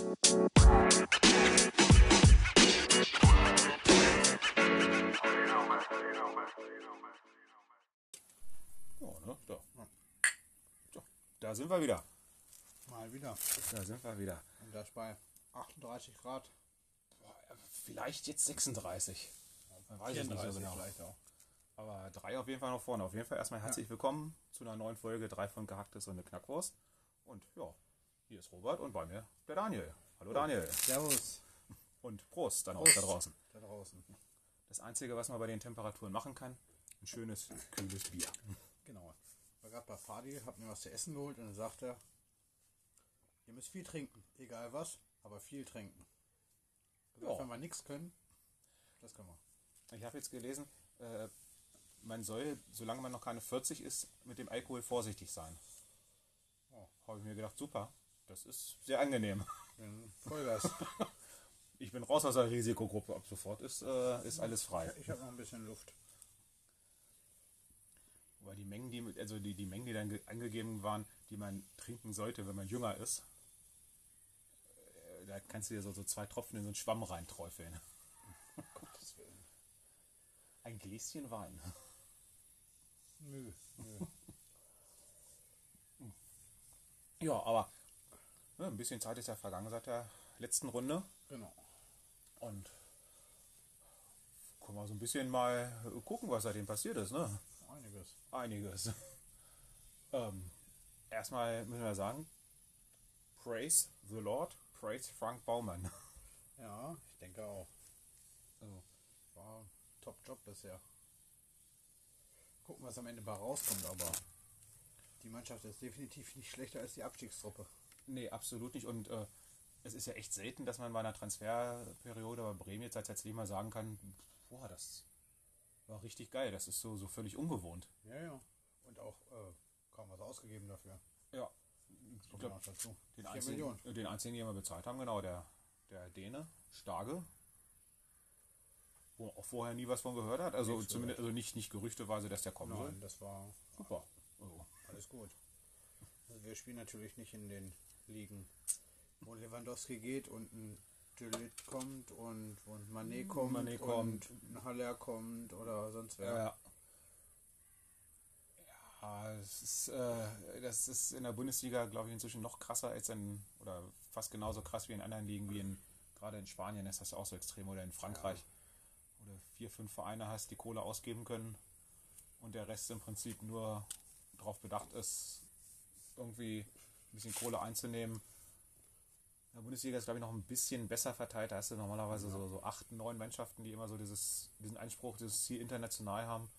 Oh, ne? So. So, da sind wir wieder. Mal wieder. Da sind wir wieder. Und das bei 38 Grad. Vielleicht jetzt 36. Man weiß es nicht so genau. Vielleicht auch. Aber 3 auf jeden Fall noch vorne. Auf jeden Fall erstmal herzlich willkommen zu einer neuen Folge 3 von Gehacktes und eine Knackwurst. Und ja, hier ist Robert und bei mir der Daniel. Hallo Daniel. Servus. Und Prost dann auch Prost. da draußen. Da draußen. Das Einzige, was man bei den Temperaturen machen kann, ein schönes, kühles Bier. Genau. Ich war gerade bei Fadi, hab mir was zu essen geholt und dann sagt er, ihr müsst viel trinken. Egal was, aber viel trinken. Gesagt, wenn wir nichts können, das können wir. Ich habe jetzt gelesen, man soll, solange man noch keine 40 ist, mit dem Alkohol vorsichtig sein. Oh, habe ich mir gedacht, super, das ist sehr angenehm. Vollgas. Ich bin raus aus der Risikogruppe, ab sofort ist alles frei. Ich habe noch ein bisschen Luft. Weil die Mengen, die Mengen, die dann angegeben waren, die man trinken sollte, wenn man jünger ist, da kannst du dir so 2 Tropfen in so einen Schwamm reinträufeln. Gottes Willen. Ein Gläschen Wein. Nö. Ja, aber ein bisschen Zeit ist ja vergangen seit der letzten Runde. Genau. Und können wir so ein bisschen mal gucken, was seitdem passiert ist, ne? Einiges. Erstmal müssen wir sagen, praise the Lord, praise Frank Baumann. Ja, ich denke auch. Also, War ein Top-Job bisher. Gucken, was am Ende bei rauskommt, aber die Mannschaft ist definitiv nicht schlechter als die Abstiegstruppe. nee, absolut nicht. Und es ist ja echt selten, dass man bei einer Transferperiode bei Bremen jetzt tatsächlich mal sagen kann, boah, das war richtig geil. Das ist so völlig ungewohnt. Ja. Und auch kaum was ausgegeben dafür. Ja. Ich glaube, dazu. Den 4 einzigen, Millionen. den wir bezahlt haben, genau, der Däne, Starke, wo auch vorher nie was von gehört hat. Also Nichts zumindest nicht gerüchteweise, dass der kommen soll. Nein, das war Super. Also, alles gut. Also wir spielen natürlich nicht in den Ligen, wo Lewandowski geht und ein Delit kommt und Mané kommt und ein Haller kommt oder sonst wer. ja. Ja, das ist in der Bundesliga, glaube ich, inzwischen noch krasser als oder fast genauso krass wie in anderen Ligen, wie gerade in Spanien ist das auch so extrem, oder in Frankreich, wo du 4, 5 Vereine hast, die Kohle ausgeben können und der Rest im Prinzip nur darauf bedacht ist, irgendwie ein bisschen Kohle einzunehmen. In der Bundesliga ist, glaube ich, noch ein bisschen besser verteilt. Da hast du normalerweise so 8, 9 Mannschaften, die immer so diesen Anspruch, dieses Ziel international haben.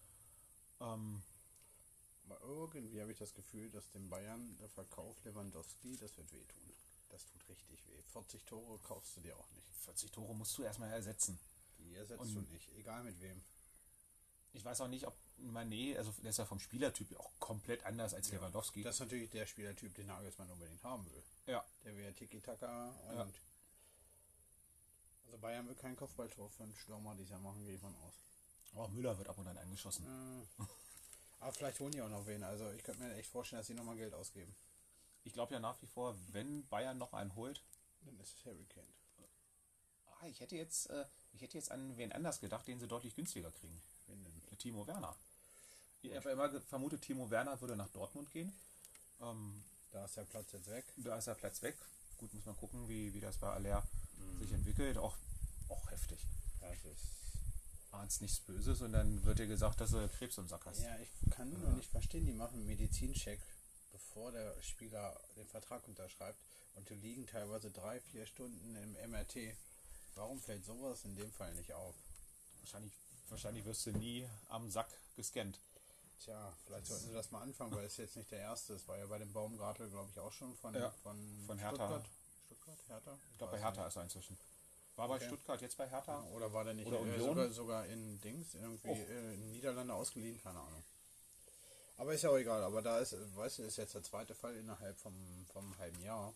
Aber irgendwie habe ich das Gefühl, dass dem Bayern der Verkauf Lewandowski, das wird wehtun. Das tut richtig weh. 40 Tore kaufst du dir auch nicht. 40 Tore musst du erstmal ersetzen. Die ersetzt du nicht, egal mit wem. Ich weiß auch nicht, ob Mané, also der ist ja vom Spielertyp auch komplett anders als Lewandowski. Das ist natürlich der Spielertyp, den Nagelsmann unbedingt haben will. Ja. Der will Tiki-Taka und also Bayern will kein Kopfballtor für einen Stürmer dieses Jahr machen, gehe ich von aus. Oh, Müller wird ab und an angeschossen. Aber vielleicht holen die auch noch wen. Also ich könnte mir echt vorstellen, dass sie nochmal Geld ausgeben. Ich glaube ja nach wie vor, wenn Bayern noch einen holt. Dann ist es Harry Kane. Ich hätte jetzt an wen anders gedacht, den sie deutlich günstiger kriegen. Wen denn? Timo Werner. Ich habe ja immer vermutet, Timo Werner würde nach Dortmund gehen. Da ist der Platz jetzt weg. Da ist der Platz weg. Gut, muss man gucken, wie das bei Aller sich entwickelt. Auch heftig. Das ist... Ahnst nichts Böses und dann wird dir gesagt, dass du Krebs im Sack hast. Ja, ich kann nur nicht verstehen, die machen einen Medizincheck, bevor der Spieler den Vertrag unterschreibt und die liegen teilweise 3-4 Stunden im MRT. Warum fällt sowas in dem Fall nicht auf? Wahrscheinlich wirst du nie am Sack gescannt. Tja, vielleicht sollten sie das mal anfangen, weil es jetzt nicht der erste ist. War ja bei dem Baumgartel, glaube ich, auch schon von Hertha. Stuttgart, Hertha? Ich glaube, bei Hertha ist er inzwischen. War bei Stuttgart, jetzt bei Hertha? Oder war der nicht sogar in Dings, irgendwie in Niederlande ausgeliehen? Keine Ahnung. Aber ist ja auch egal. Aber da ist, weißt du, ist jetzt der zweite Fall innerhalb vom halben Jahr.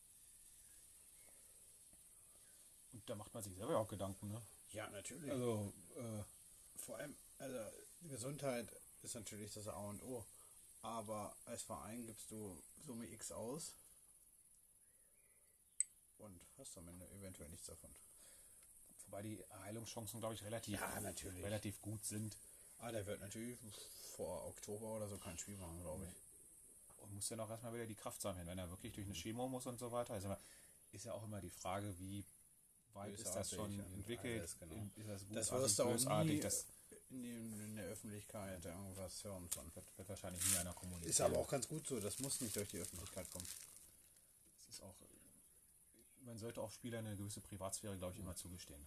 Und da macht man sich selber auch Gedanken, ne? Ja, natürlich. Also, vor allem, also Gesundheit ist natürlich das A und O. Aber als Verein gibst du Summe X aus. Und hast du am Ende eventuell nichts davon. Wobei die Heilungschancen, glaube ich, natürlich. relativ gut sind. Der wird natürlich vor Oktober oder so kein Spiel machen, glaube ich. Und muss ja noch erstmal wieder die Kraft sammeln, wenn er wirklich durch eine Chemo muss und so weiter. Also ist ja auch immer die Frage, wie weit ist das schon entwickelt? Alles, genau. Ist das gut, das wirst du auch nie das in der Öffentlichkeit irgendwas hören von. wird wahrscheinlich nie einer kommunizieren. Ist aber auch ganz gut so, das muss nicht durch die Öffentlichkeit kommen. Das ist auch, man sollte auch Spielern eine gewisse Privatsphäre, glaube ich, immer zugestehen.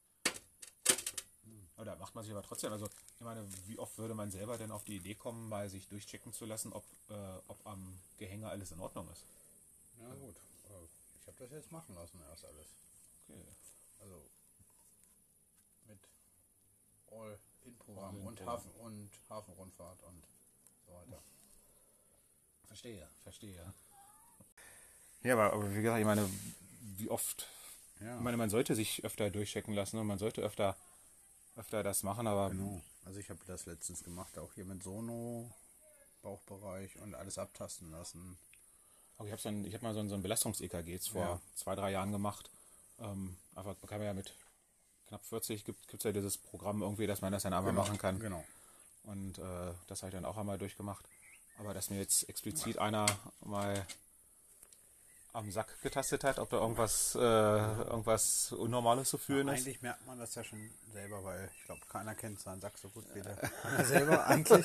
Aber da macht man sich aber trotzdem, also ich meine, wie oft würde man selber denn auf die Idee kommen, mal sich durchchecken zu lassen, ob am Gehänge alles in Ordnung ist? Ja gut, ich habe das jetzt machen lassen erst alles. Okay. Also mit All-In-Programm und Hafenrundfahrt und so weiter. Verstehe. Ja, aber wie gesagt, ich meine, wie oft, Ja. ich meine, man sollte sich öfter durchchecken lassen und man sollte öfter das machen, aber Genau. Also ich habe das letztens gemacht, auch hier mit Sono, Bauchbereich und alles abtasten lassen. aber ich habe mal so ein Belastungs-EKG vor 2-3 Jahren gemacht. Einfach, man kann ja mit knapp 40 gibt es ja dieses Programm irgendwie, dass man das dann einmal machen kann. Genau. Und das habe ich dann auch einmal durchgemacht. Aber dass mir jetzt explizit einer mal am Sack getastet hat, ob da irgendwas Unnormales zu fühlen ist. Eigentlich merkt man das ja schon selber, weil ich glaube, keiner kennt seinen Sack so gut wie der selber eigentlich.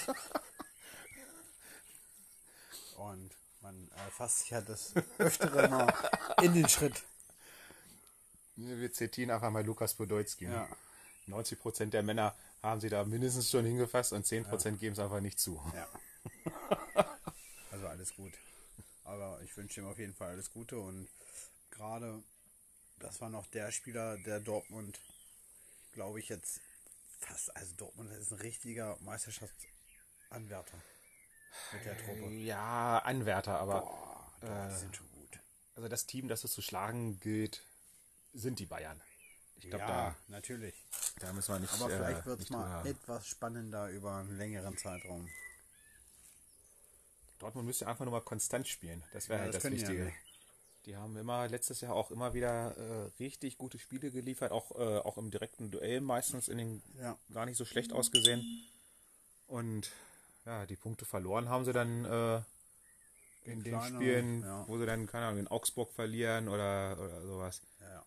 Und man fasst sich ja das Öftere mal in den Schritt. Wir zitieren einfach mal Lukas Podolski. Ja. 90% der Männer haben sie da mindestens schon hingefasst und 10% geben es einfach nicht zu. Ja. Also alles gut. Aber ich wünsche ihm auf jeden Fall alles Gute und gerade, das war noch der Spieler, der Dortmund, glaube ich, jetzt fast, also Dortmund ist ein richtiger Meisterschaftsanwärter mit der Truppe. Ja, Anwärter, aber Doch, die sind schon gut. also das Team, das es zu schlagen gilt, sind die Bayern. Ich glaube, Ja, natürlich. da müssen wir nicht. Aber vielleicht wird es nicht mal drüber- etwas spannender über einen längeren Zeitraum. Dortmund müsste einfach nur mal konstant spielen. Das wäre Ja, halt das das können die ja Wichtige. nicht. Die haben letztes Jahr auch immer wieder richtig gute Spiele geliefert, auch im direkten Duell meistens Ja. gar nicht so schlecht ausgesehen. Und ja, die Punkte verloren haben sie dann in den kleine, Spielen, ja. wo sie dann, keine Ahnung, in Augsburg verlieren oder sowas. Ja.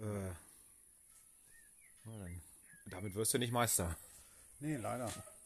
Damit wirst du nicht Meister. Nee, leider.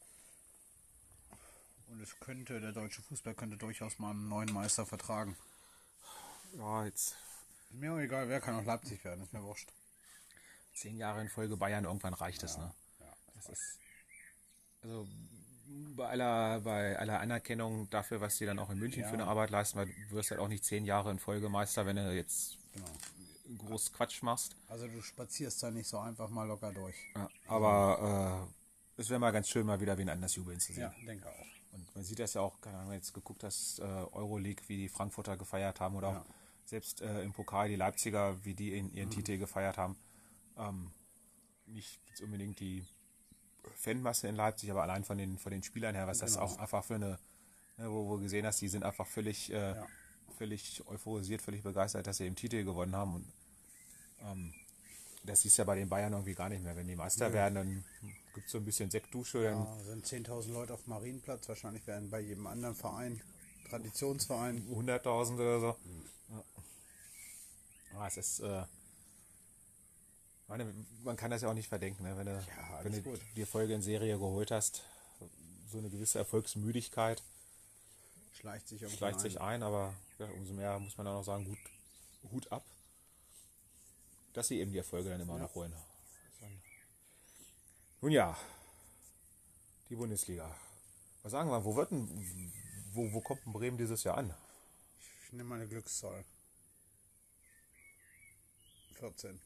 Und der deutsche Fußball könnte durchaus mal einen neuen Meister vertragen. Ja, jetzt Ist mir auch egal, wer kann auch Leipzig werden, ist mir wurscht. 10 Jahre in Folge Bayern, irgendwann reicht es, ne? Ja, Das ist, also bei aller Anerkennung dafür, was die dann auch in München Ja. für eine Arbeit leisten, weil du wirst halt auch nicht 10 Jahre in Folge Meister, wenn du jetzt genau. groß Quatsch machst. Also du spazierst da nicht so einfach mal locker durch. Ja, aber es wäre mal ganz schön, mal wieder wen anders jubeln zu sehen. Ja, denke auch. Und man sieht das ja auch, keine Ahnung, wenn du jetzt geguckt hast, Euroleague, wie die Frankfurter gefeiert haben oder auch selbst im Pokal die Leipziger, wie die in ihren Titel gefeiert haben. Nicht jetzt unbedingt die Fanmasse in Leipzig, aber allein von den Spielern her, was das auch einfach für eine, ne, wo du gesehen hast, die sind einfach völlig euphorisiert, völlig begeistert, dass sie den Titel gewonnen haben. Und das siehst du ja bei den Bayern irgendwie gar nicht mehr. Wenn die Meister werden, dann gibt es so ein bisschen Sektdusche. Dann Ja, sind 10.000 Leute auf dem Marienplatz. Wahrscheinlich werden bei jedem anderen Verein, Traditionsverein. 100.000 oder so. Ja, es ist, man kann das ja auch nicht verdenken, ne? Wenn alles du gut. die Folge in Serie geholt hast, so eine gewisse Erfolgsmüdigkeit Schleicht sich ein, aber ja, umso mehr muss man dann auch sagen, Hut ab, dass sie eben die Erfolge dann immer noch holen. Nun ja, die Bundesliga. Was sagen wir, wo kommt denn Bremen dieses Jahr an? Ich nehme meine Glückszahl. 14.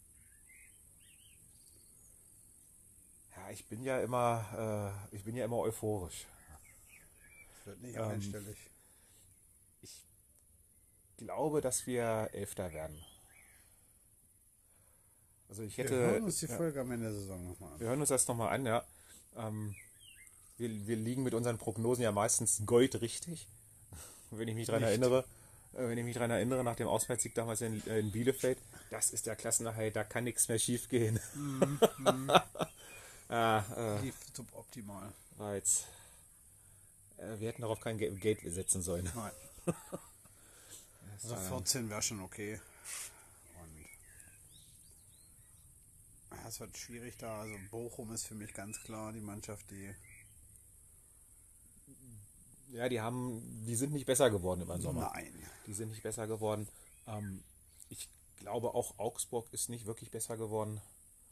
Ja, ich bin ja immer euphorisch. Es wird nicht einstellig. Ich glaube, dass wir Elfter werden. Also ich hätte. Wir hören uns die Folge am Ende der Saison nochmal an. Wir hören uns das nochmal an, ja. Wir liegen mit unseren Prognosen ja meistens goldrichtig, wenn ich mich daran erinnere. wenn ich mich daran erinnere, nach dem Auswärtssieg damals in Bielefeld, das ist der Klassenerhalt, da kann nichts mehr schief gehen. Lief suboptimal. Jetzt, wir hätten darauf kein Gate setzen sollen. Nein. Also 14 wäre schon okay. Und ja, es wird schwierig da. Also Bochum ist für mich ganz klar die Mannschaft, die... Ja, die sind nicht besser geworden über den Sommer. Nein. Die sind nicht besser geworden. Ich glaube auch Augsburg ist nicht wirklich besser geworden.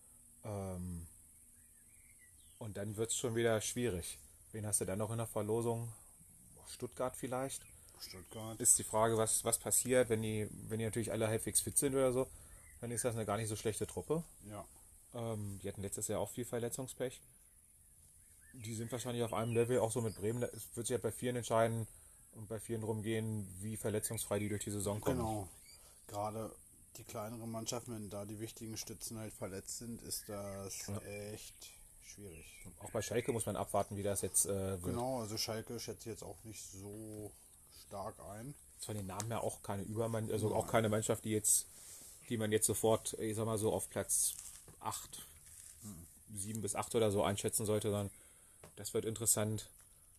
Und dann wird es schon wieder schwierig. Wen hast du dann noch in der Verlosung? Stuttgart vielleicht? Stuttgart. Ist die Frage, was passiert, wenn die natürlich alle halbwegs fit sind oder so. Dann ist das eine gar nicht so schlechte Truppe. Ja. Die hatten letztes Jahr auch viel Verletzungspech. Die sind wahrscheinlich auf einem Level, auch so mit Bremen. Es wird sich ja bei vielen entscheiden und bei vielen drum gehen, wie verletzungsfrei die durch die Saison kommen. Genau. Gerade die kleineren Mannschaften, wenn da die wichtigen Stützen halt verletzt sind, ist das echt schwierig. Auch bei Schalke muss man abwarten, wie das jetzt wird. Genau, also Schalke schätze ich jetzt auch nicht so stark ein. Von den Namen her auch keine auch keine Mannschaft, die man jetzt sofort, ich sag mal so, auf Platz 8, 7 bis 8 oder so einschätzen sollte, sondern das wird interessant.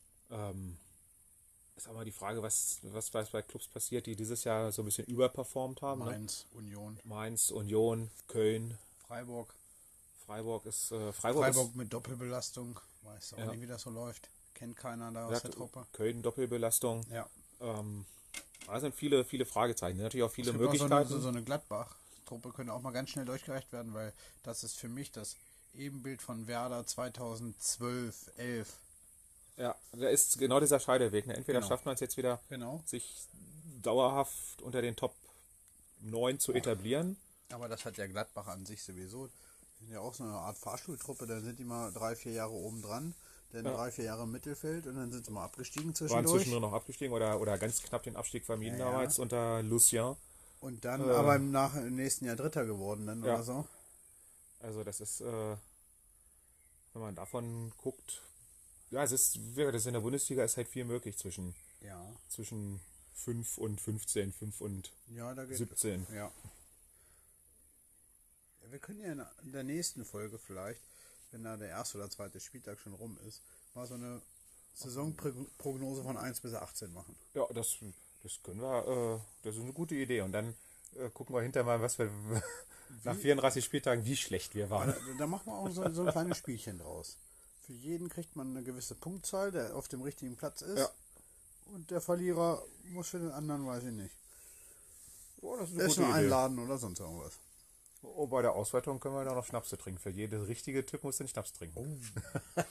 Ist aber die Frage, was bei Clubs passiert, die dieses Jahr so ein bisschen überperformt haben. Mainz, ne? Mainz, Union, Köln. Freiburg ist mit Doppelbelastung. Weiß auch nicht, wie das so läuft. Kennt keiner da aus der Truppe. Köln Doppelbelastung. Ja. Da sind viele Fragezeichen. Natürlich auch viele Möglichkeiten. Auch so eine Gladbach-Truppe könnte auch mal ganz schnell durchgereicht werden, weil das ist für mich das Ebenbild von Werder 2012, 11. Ja, da ist genau dieser Scheideweg. Ne? Entweder schafft man es jetzt wieder, sich dauerhaft unter den Top 9 zu etablieren. Aber das hat ja Gladbach an sich sowieso. Die sind ja auch so eine Art Fahrschultruppe. Da sind die mal 3-4 Jahre oben dran, dann 3-4 Jahre im Mittelfeld und dann sind sie mal abgestiegen zwischendurch. Waren zwischendurch noch abgestiegen oder ganz knapp den Abstieg vermieden damals unter Lucien. Und dann aber im nächsten Jahr Dritter geworden dann oder so. Also das ist, wenn man davon guckt, ja, das in der Bundesliga ist halt viel möglich zwischen 5 und 15, 5 und 17. Ja. Wir können ja in der nächsten Folge vielleicht, wenn da der erste oder zweite Spieltag schon rum ist, mal so eine Saisonprognose von 1 bis 18 machen. Ja, das können wir, das ist eine gute Idee. Und dann gucken wir hinterher mal, was wir nach 34 Spieltagen, wie schlecht wir waren. Da machen wir auch so ein kleines Spielchen draus. Für jeden kriegt man eine gewisse Punktzahl, der auf dem richtigen Platz ist. Ja. Und der Verlierer muss für den anderen, weiß ich nicht. Oh, das ist eine gute Essen Idee. einladen oder sonst irgendwas. Oh, bei der Auswertung können wir da noch Schnapse trinken. Für jede richtige Tipp muss den Schnaps trinken. Oh.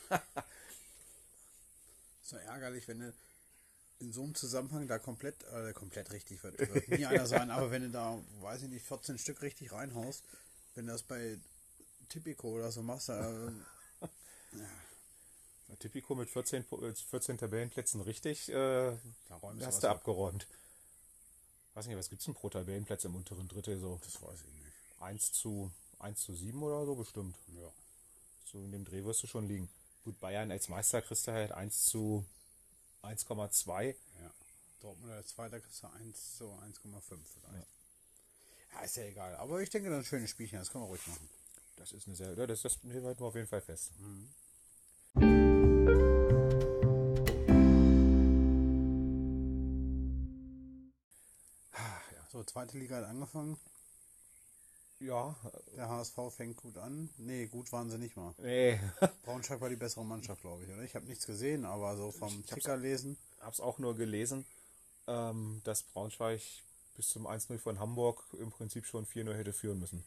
So ärgerlich, wenn du in so einem Zusammenhang da komplett richtig wird nie einer sein, aber wenn du da, weiß ich nicht, 14 Stück richtig reinhaust, wenn du das bei Tipico oder so machst, Tipico mit 14 Tabellenplätzen richtig, hast du abgeräumt. Weiß nicht, was gibt es denn pro Tabellenplatz im unteren Drittel so? Das weiß ich nicht. 1 zu 7 oder so bestimmt. Ja. So in dem Dreh wirst du schon liegen. Gut, Bayern als Meister kriegst du halt 1 zu 1,2. Ja. Dortmund als Zweiter kriegst du 1 zu 1,5 vielleicht. Ja, ist ja egal. Aber ich denke, das ist ein schönes Spielchen, das können wir ruhig machen. Das ist das halten wir auf jeden Fall fest. Mhm. So, zweite Liga hat angefangen. Ja. Der HSV fängt gut an. Nee, gut waren sie nicht mal. Nee. Braunschweig war die bessere Mannschaft, glaube ich, oder? Ich habe nichts gesehen, aber so vom Ticker lesen. Hab's auch nur gelesen, dass Braunschweig bis zum 1-0 von Hamburg im Prinzip schon 4-0 hätte führen müssen.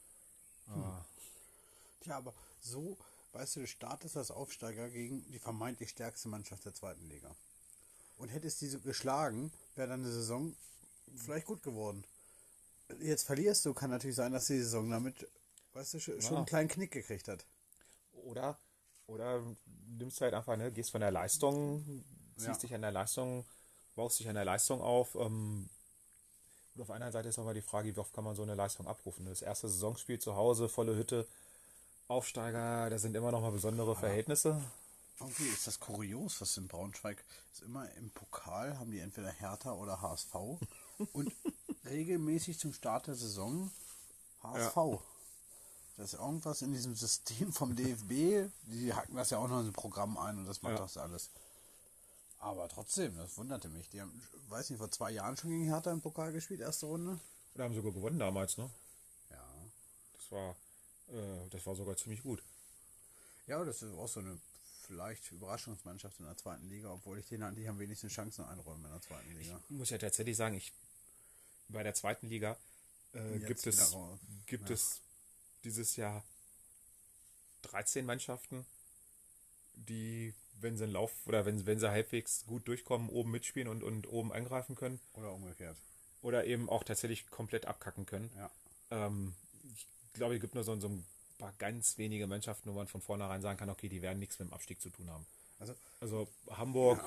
Tja, aber so, weißt du, du startest als Aufsteiger gegen die vermeintlich stärkste Mannschaft der zweiten Liga. Und hättest diese geschlagen, wäre dann eine Saison vielleicht gut geworden. Jetzt verlierst du, kann natürlich sein, dass die Saison damit, weißt du, schon einen kleinen Knick gekriegt hat. Oder nimmst halt einfach, ne, gehst von der Leistung, ziehst dich an der Leistung, baust dich an der Leistung auf. Und auf einer Seite ist auch mal die Frage, wie oft kann man so eine Leistung abrufen. Das erste Saisonspiel zu Hause, volle Hütte, Aufsteiger, da sind immer noch mal besondere Verhältnisse. Irgendwie ist das kurios, was in Braunschweig ist. Immer im Pokal haben die entweder Hertha oder HSV. Und regelmäßig zum Start der Saison HSV. Ja. Das ist irgendwas in diesem System vom DFB. Die hacken das ja auch noch in ein Programm ein und das macht das alles. Aber trotzdem, das wunderte mich. Die haben, weiß nicht, vor 2 Jahren schon gegen Hertha im Pokal gespielt, erste Runde. Oder haben sogar gewonnen damals, ne? Ja. Das war sogar ziemlich gut. Ja, das ist auch so eine vielleicht Überraschungsmannschaft in der zweiten Liga, obwohl ich denen eigentlich am wenigsten Chancen einräume in der zweiten Liga. Ich muss ja tatsächlich sagen, bei der zweiten Liga gibt es dieses Jahr 13 Mannschaften, die, wenn sie einen Lauf oder wenn sie halbwegs gut durchkommen, oben mitspielen und oben angreifen können. Oder umgekehrt. Oder eben auch tatsächlich komplett abkacken können. Ja. Ich glaube, es gibt nur so ein paar ganz wenige Mannschaften, wo man von vornherein sagen kann, okay, die werden nichts mit dem Abstieg zu tun haben. Also Hamburg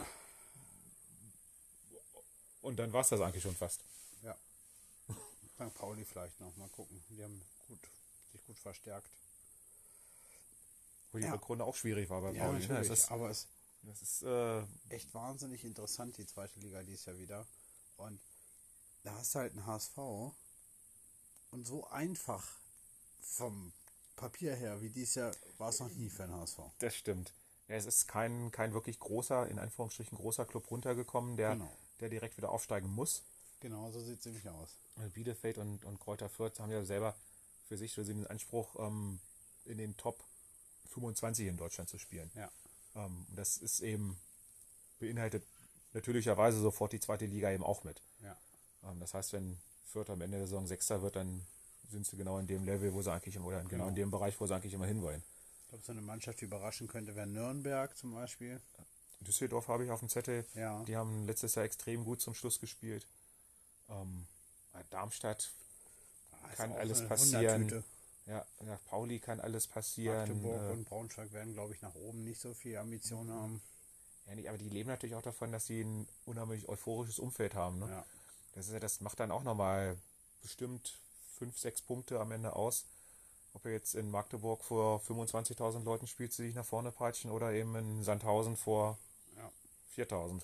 und dann war es das eigentlich schon fast. Ja. St. Pauli vielleicht noch, mal gucken. Die haben sich gut verstärkt. Wo die Rückrunde auch schwierig war bei Pauli. Ja, aber das ist echt wahnsinnig interessant, die zweite Liga dieses Jahr wieder. Und da hast du halt einen HSV und so einfach vom Papier her, wie dieses Jahr, war es noch nie für den HSV. Das stimmt. Ja, es ist kein wirklich großer, in Anführungsstrichen großer Club runtergekommen, der direkt wieder aufsteigen muss. Genau, so sieht es nämlich aus. Bielefeld und Kräuter Fürth haben ja selber für sich den Anspruch, in den Top 25 in Deutschland zu spielen. Ja. Das ist eben, beinhaltet natürlicherweise sofort die zweite Liga eben auch mit. Ja. Das heißt, wenn Fürth am Ende der Saison Sechster wird, dann sind sie genau in dem Level, wo sie eigentlich genau in dem Bereich, wo sie eigentlich immer hinwollen. Ich glaube, so eine Mannschaft, die überraschen könnte, wäre Nürnberg zum Beispiel. Düsseldorf habe ich auf dem Zettel. Ja. Die haben letztes Jahr extrem gut zum Schluss gespielt. Darmstadt kann alles passieren. Ja, nach Pauli kann alles passieren. Magdeburg und Braunschweig werden, glaube ich, nach oben nicht so viel Ambitionen haben. Ja, nicht, aber die leben natürlich auch davon, dass sie ein unheimlich euphorisches Umfeld haben. Ne? Ja. Das macht dann auch nochmal bestimmt 5-6 Punkte am Ende aus. Ob er jetzt in Magdeburg vor 25.000 Leuten spielt, sie sich nach vorne peitschen, oder eben in Sandhausen vor 4.000.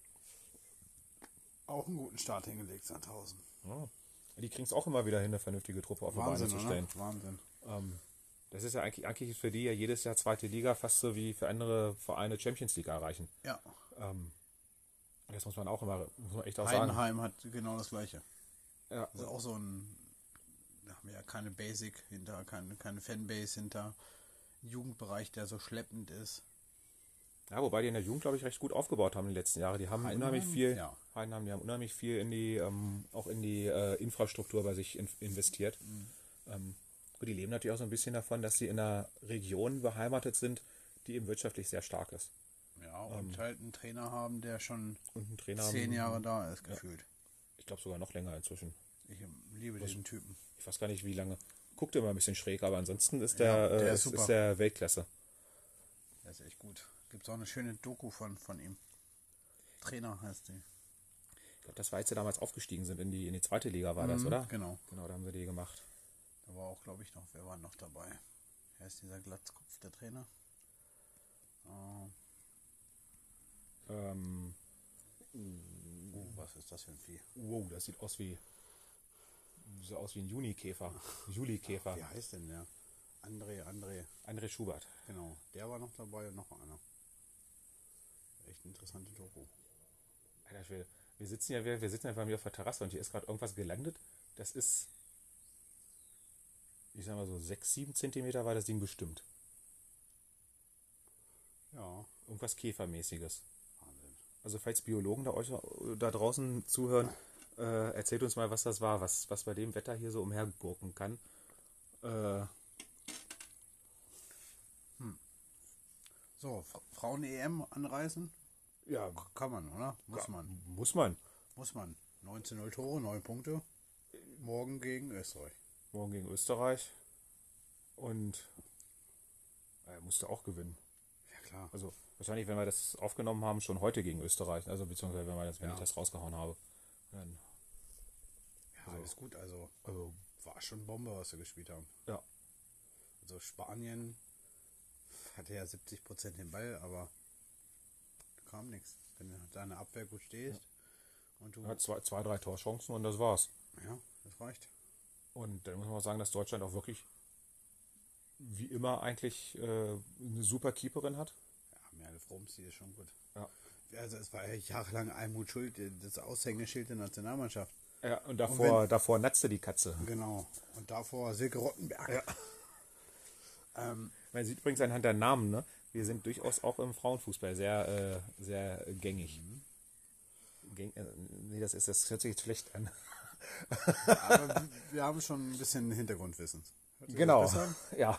Auch einen guten Start hingelegt, Sandhausen. Ja. Die kriegen es auch immer wieder hin, eine vernünftige Truppe auf die Beine zu stellen. Wahnsinn. Das ist ja eigentlich für die ja jedes Jahr zweite Liga, fast so wie für andere Vereine Champions League erreichen. Ja. Das muss man echt auch Heidenheim hat genau das Gleiche. Ja. Das ist auch so ein, da haben wir ja keine Basic hinter, keine Fanbase hinter, Jugendbereich, der so schleppend ist. Ja, wobei die in der Jugend, glaube ich, recht gut aufgebaut haben in den letzten Jahren. Die haben unheimlich viel, Heidenheim, die haben unheimlich viel in die, auch in die Infrastruktur bei sich investiert. Und die leben natürlich auch so ein bisschen davon, dass sie in einer Region beheimatet sind, die eben wirtschaftlich sehr stark ist. Ja, und halt einen Trainer haben, der schon 10 haben, Jahre da ist, gefühlt. Ich glaube sogar noch länger inzwischen. Ich liebe diesen Typen. Ich weiß gar nicht, wie lange. Guckt immer ein bisschen schräg, aber ansonsten ist der ist der Weltklasse. Der ist echt gut. Gibt es auch eine schöne Doku von ihm. Trainer heißt die. Ich glaube, das war, als sie damals aufgestiegen sind in die zweite Liga, war das, oder? Genau. Genau, da haben sie die gemacht. Da war auch, glaube ich, wer war noch dabei? Wer ist dieser Glatzkopf, der Trainer? Was ist das für ein Vieh? Wow, das sieht aus wie ein Junikäfer. Julikäfer. Wie heißt denn der? André Schubert. Genau, der war noch dabei und noch einer. Echt interessante Doku. Alter, wir sitzen ja bei mir auf der Terrasse und hier ist gerade irgendwas gelandet. Das ist, ich sag mal so 6-7 Zentimeter war das Ding bestimmt. Ja. Irgendwas Käfermäßiges. Wahnsinn. Also falls Biologen da draußen zuhören, erzählt uns mal, was das war, was bei dem Wetter hier so umhergurken kann. So, Frauen-EM anreisen? Ja. Kann man, oder? Muss man. 19:0 Tore, 9 Punkte. Morgen gegen Österreich. Und er musste auch gewinnen. Ja, klar. Also wahrscheinlich, wenn wir das aufgenommen haben, schon heute gegen Österreich. Also beziehungsweise wenn ich das rausgehauen habe. Dann, alles gut. Also war schon Bombe, was wir gespielt haben. Ja. Also Spanien hatte ja 70% den Ball, aber kam nichts. Wenn du deine Abwehr gut stehst Und du? Er hat zwei, drei Torchancen und das war's. Ja, das reicht. Und dann muss man sagen, dass Deutschland auch wirklich wie immer eigentlich eine super Keeperin hat. Ja, Merle Froms, die ist schon gut. Ja. Also es war ja jahrelang Almut Schuld, das Aushängeschild der Nationalmannschaft. Ja, und davor Natze die Katze. Genau. Und davor Silke Rottenberg. Ja. Man sieht übrigens anhand der Namen, ne? Wir sind durchaus auch im Frauenfußball sehr, sehr gängig. Nee, das hört sich jetzt schlecht an. Aber wir haben schon ein bisschen Hintergrundwissen. Hört sich Genau. das besser an? Ja.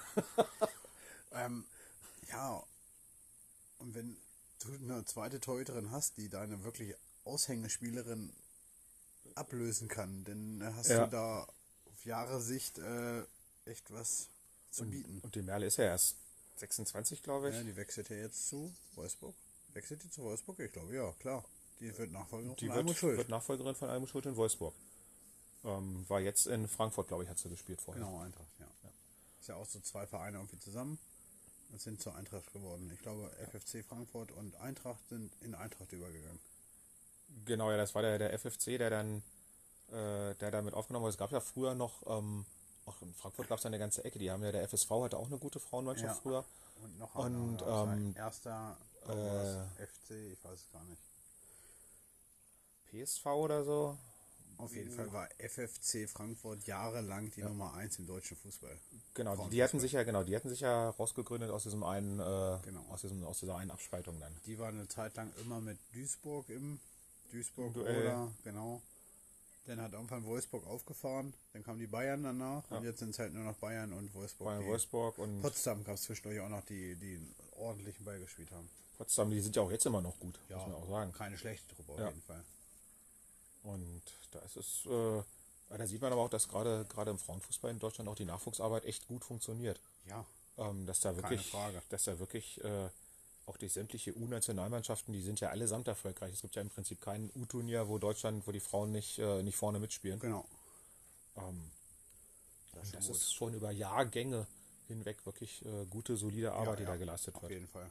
Ja, und wenn du eine zweite Torhüterin hast, die deine wirklich Aushängespielerin ablösen kann, dann hast Ja. du da auf Jahre Sicht echt was zu bieten. Und die Merle ist ja erst 26, glaube ich. Ja, die wechselt ja jetzt zu Wolfsburg. Wechselt die zu Wolfsburg? Ich glaube, ja, klar. Die wird Nachfolgerin Die von Almut Schuld. wird Nachfolgerin von Almut Schuld in Wolfsburg. War jetzt in Frankfurt, glaube ich, hat sie gespielt vorher. Genau, Eintracht, ja. Ist ja auch so zwei Vereine irgendwie zusammen und sind zur Eintracht geworden. Ich glaube, FFC Frankfurt und Eintracht sind in Eintracht übergegangen. Genau, ja, das war der FFC, der damit aufgenommen wurde. Es gab ja früher noch, auch in Frankfurt gab es eine ganze Ecke, der FSV hatte auch eine gute Frauenmannschaft früher. Und noch Und, erster FC, ich weiß es gar nicht. PSV oder so. Auf jeden Fall war FFC Frankfurt jahrelang die Nummer 1 im deutschen Fußball. Genau, die hatten sich ja rausgegründet aus diesem einen, aus dieser einen Abspaltung dann. Die waren eine Zeit lang immer mit Duisburg im Duell. oder genau. Dann hat irgendwann Wolfsburg aufgefahren, dann kamen die Bayern danach und jetzt sind es halt nur noch Bayern und Wolfsburg. Wolfsburg und Potsdam gab es zwischendurch auch noch, die einen ordentlichen Ball gespielt haben. Potsdam, die sind ja auch jetzt immer noch gut, Ja, muss man auch sagen. keine schlechte Truppe auf jeden Fall. Und da ist es, da sieht man aber auch, dass gerade im Frauenfußball in Deutschland auch die Nachwuchsarbeit echt gut funktioniert. Ja, Dass da wirklich, Frage. auch die sämtliche U-Nationalmannschaften, die sind ja allesamt erfolgreich. Es gibt ja im Prinzip kein U-Turnier, wo die Frauen nicht vorne mitspielen. genau. Das ist schon über Jahrgänge hinweg wirklich gute, solide Arbeit, die da geleistet auf wird. jeden Fall.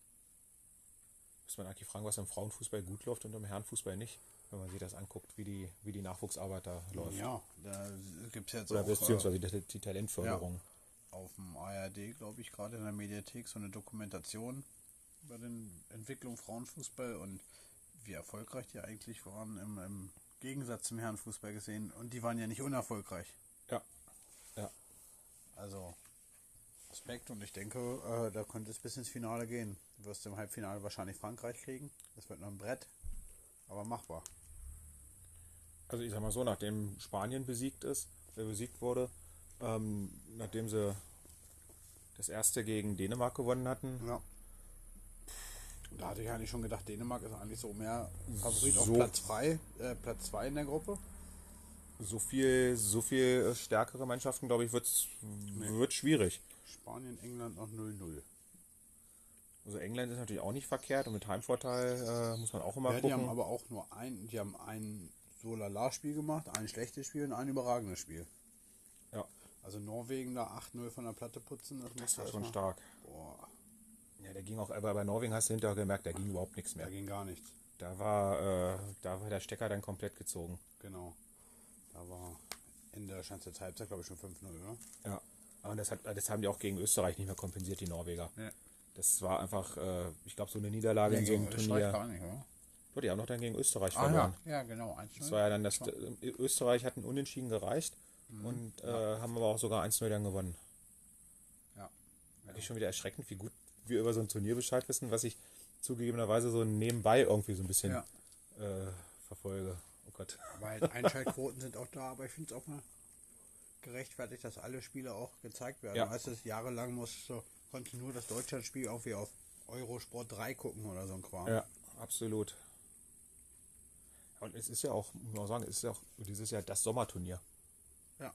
Muss man eigentlich fragen, was im Frauenfußball gut läuft und im Herrenfußball nicht, wenn man sich das anguckt, wie die Nachwuchsarbeit da läuft. Ja, da gibt es jetzt Oder auch beziehungsweise die Talentförderung. auf dem ARD, glaube ich, gerade in der Mediathek so eine Dokumentation über die Entwicklung Frauenfußball und wie erfolgreich die eigentlich waren im Gegensatz zum Herrenfußball gesehen. Und die waren ja nicht unerfolgreich. Ja. Ja. Also Respekt und ich denke, da könnte es bis ins Finale gehen. Du wirst im Halbfinale wahrscheinlich Frankreich kriegen. Das wird noch ein Brett, aber machbar. Also ich sag mal so, nachdem Spanien besiegt wurde, nachdem sie das erste gegen Dänemark gewonnen hatten. Ja. Da hatte ich eigentlich schon gedacht, Dänemark ist eigentlich so mehr Favorit auf So. Platz 2 in der Gruppe. So viel stärkere Mannschaften, glaube ich, wird schwierig. Spanien, England noch 0-0. Also England ist natürlich auch nicht verkehrt und mit Heimvorteil muss man auch immer Ja, gucken. die haben aber auch nur ein so lala-Spiel gemacht, ein schlechtes Spiel und ein überragendes Spiel. Ja, Also Norwegen da 8-0 von der Platte putzen, das war schon stark. Boah, Ja, der ging auch, aber bei Norwegen hast du hinterher gemerkt, da ging überhaupt nichts da mehr. ging gar nichts. Da war der Stecker dann komplett gezogen. Genau. Da war Ende der Halbzeit, glaube ich, schon 5-0, oder? Ja. Aber das haben die auch gegen Österreich nicht mehr kompensiert, die Norweger. Ja. Das war einfach, ich glaube, so eine Niederlage in so einem Turnier. gar nicht, oder? Ja, die haben doch dann gegen Österreich verloren. Ja, genau. 1-0. Das war ja dann Österreich hat ein Unentschieden gereicht und haben aber auch sogar 1-0 dann gewonnen. Ja. Eigentlich schon wieder erschreckend, wie gut wir über so ein Turnier Bescheid wissen, was ich zugegebenerweise so nebenbei irgendwie so ein bisschen verfolge. Oh Gott. Weil Einschaltquoten sind auch da, aber ich finde es auch mal gerechtfertigt, dass alle Spiele auch gezeigt werden. Ja. Weißt du, jahrelang konnte nur das Deutschlandspiel irgendwie auf Eurosport 3 gucken oder so ein Kram. Ja, absolut. Und es ist ja auch, muss man auch sagen, es ist ja auch dieses Jahr das Sommerturnier. Ja.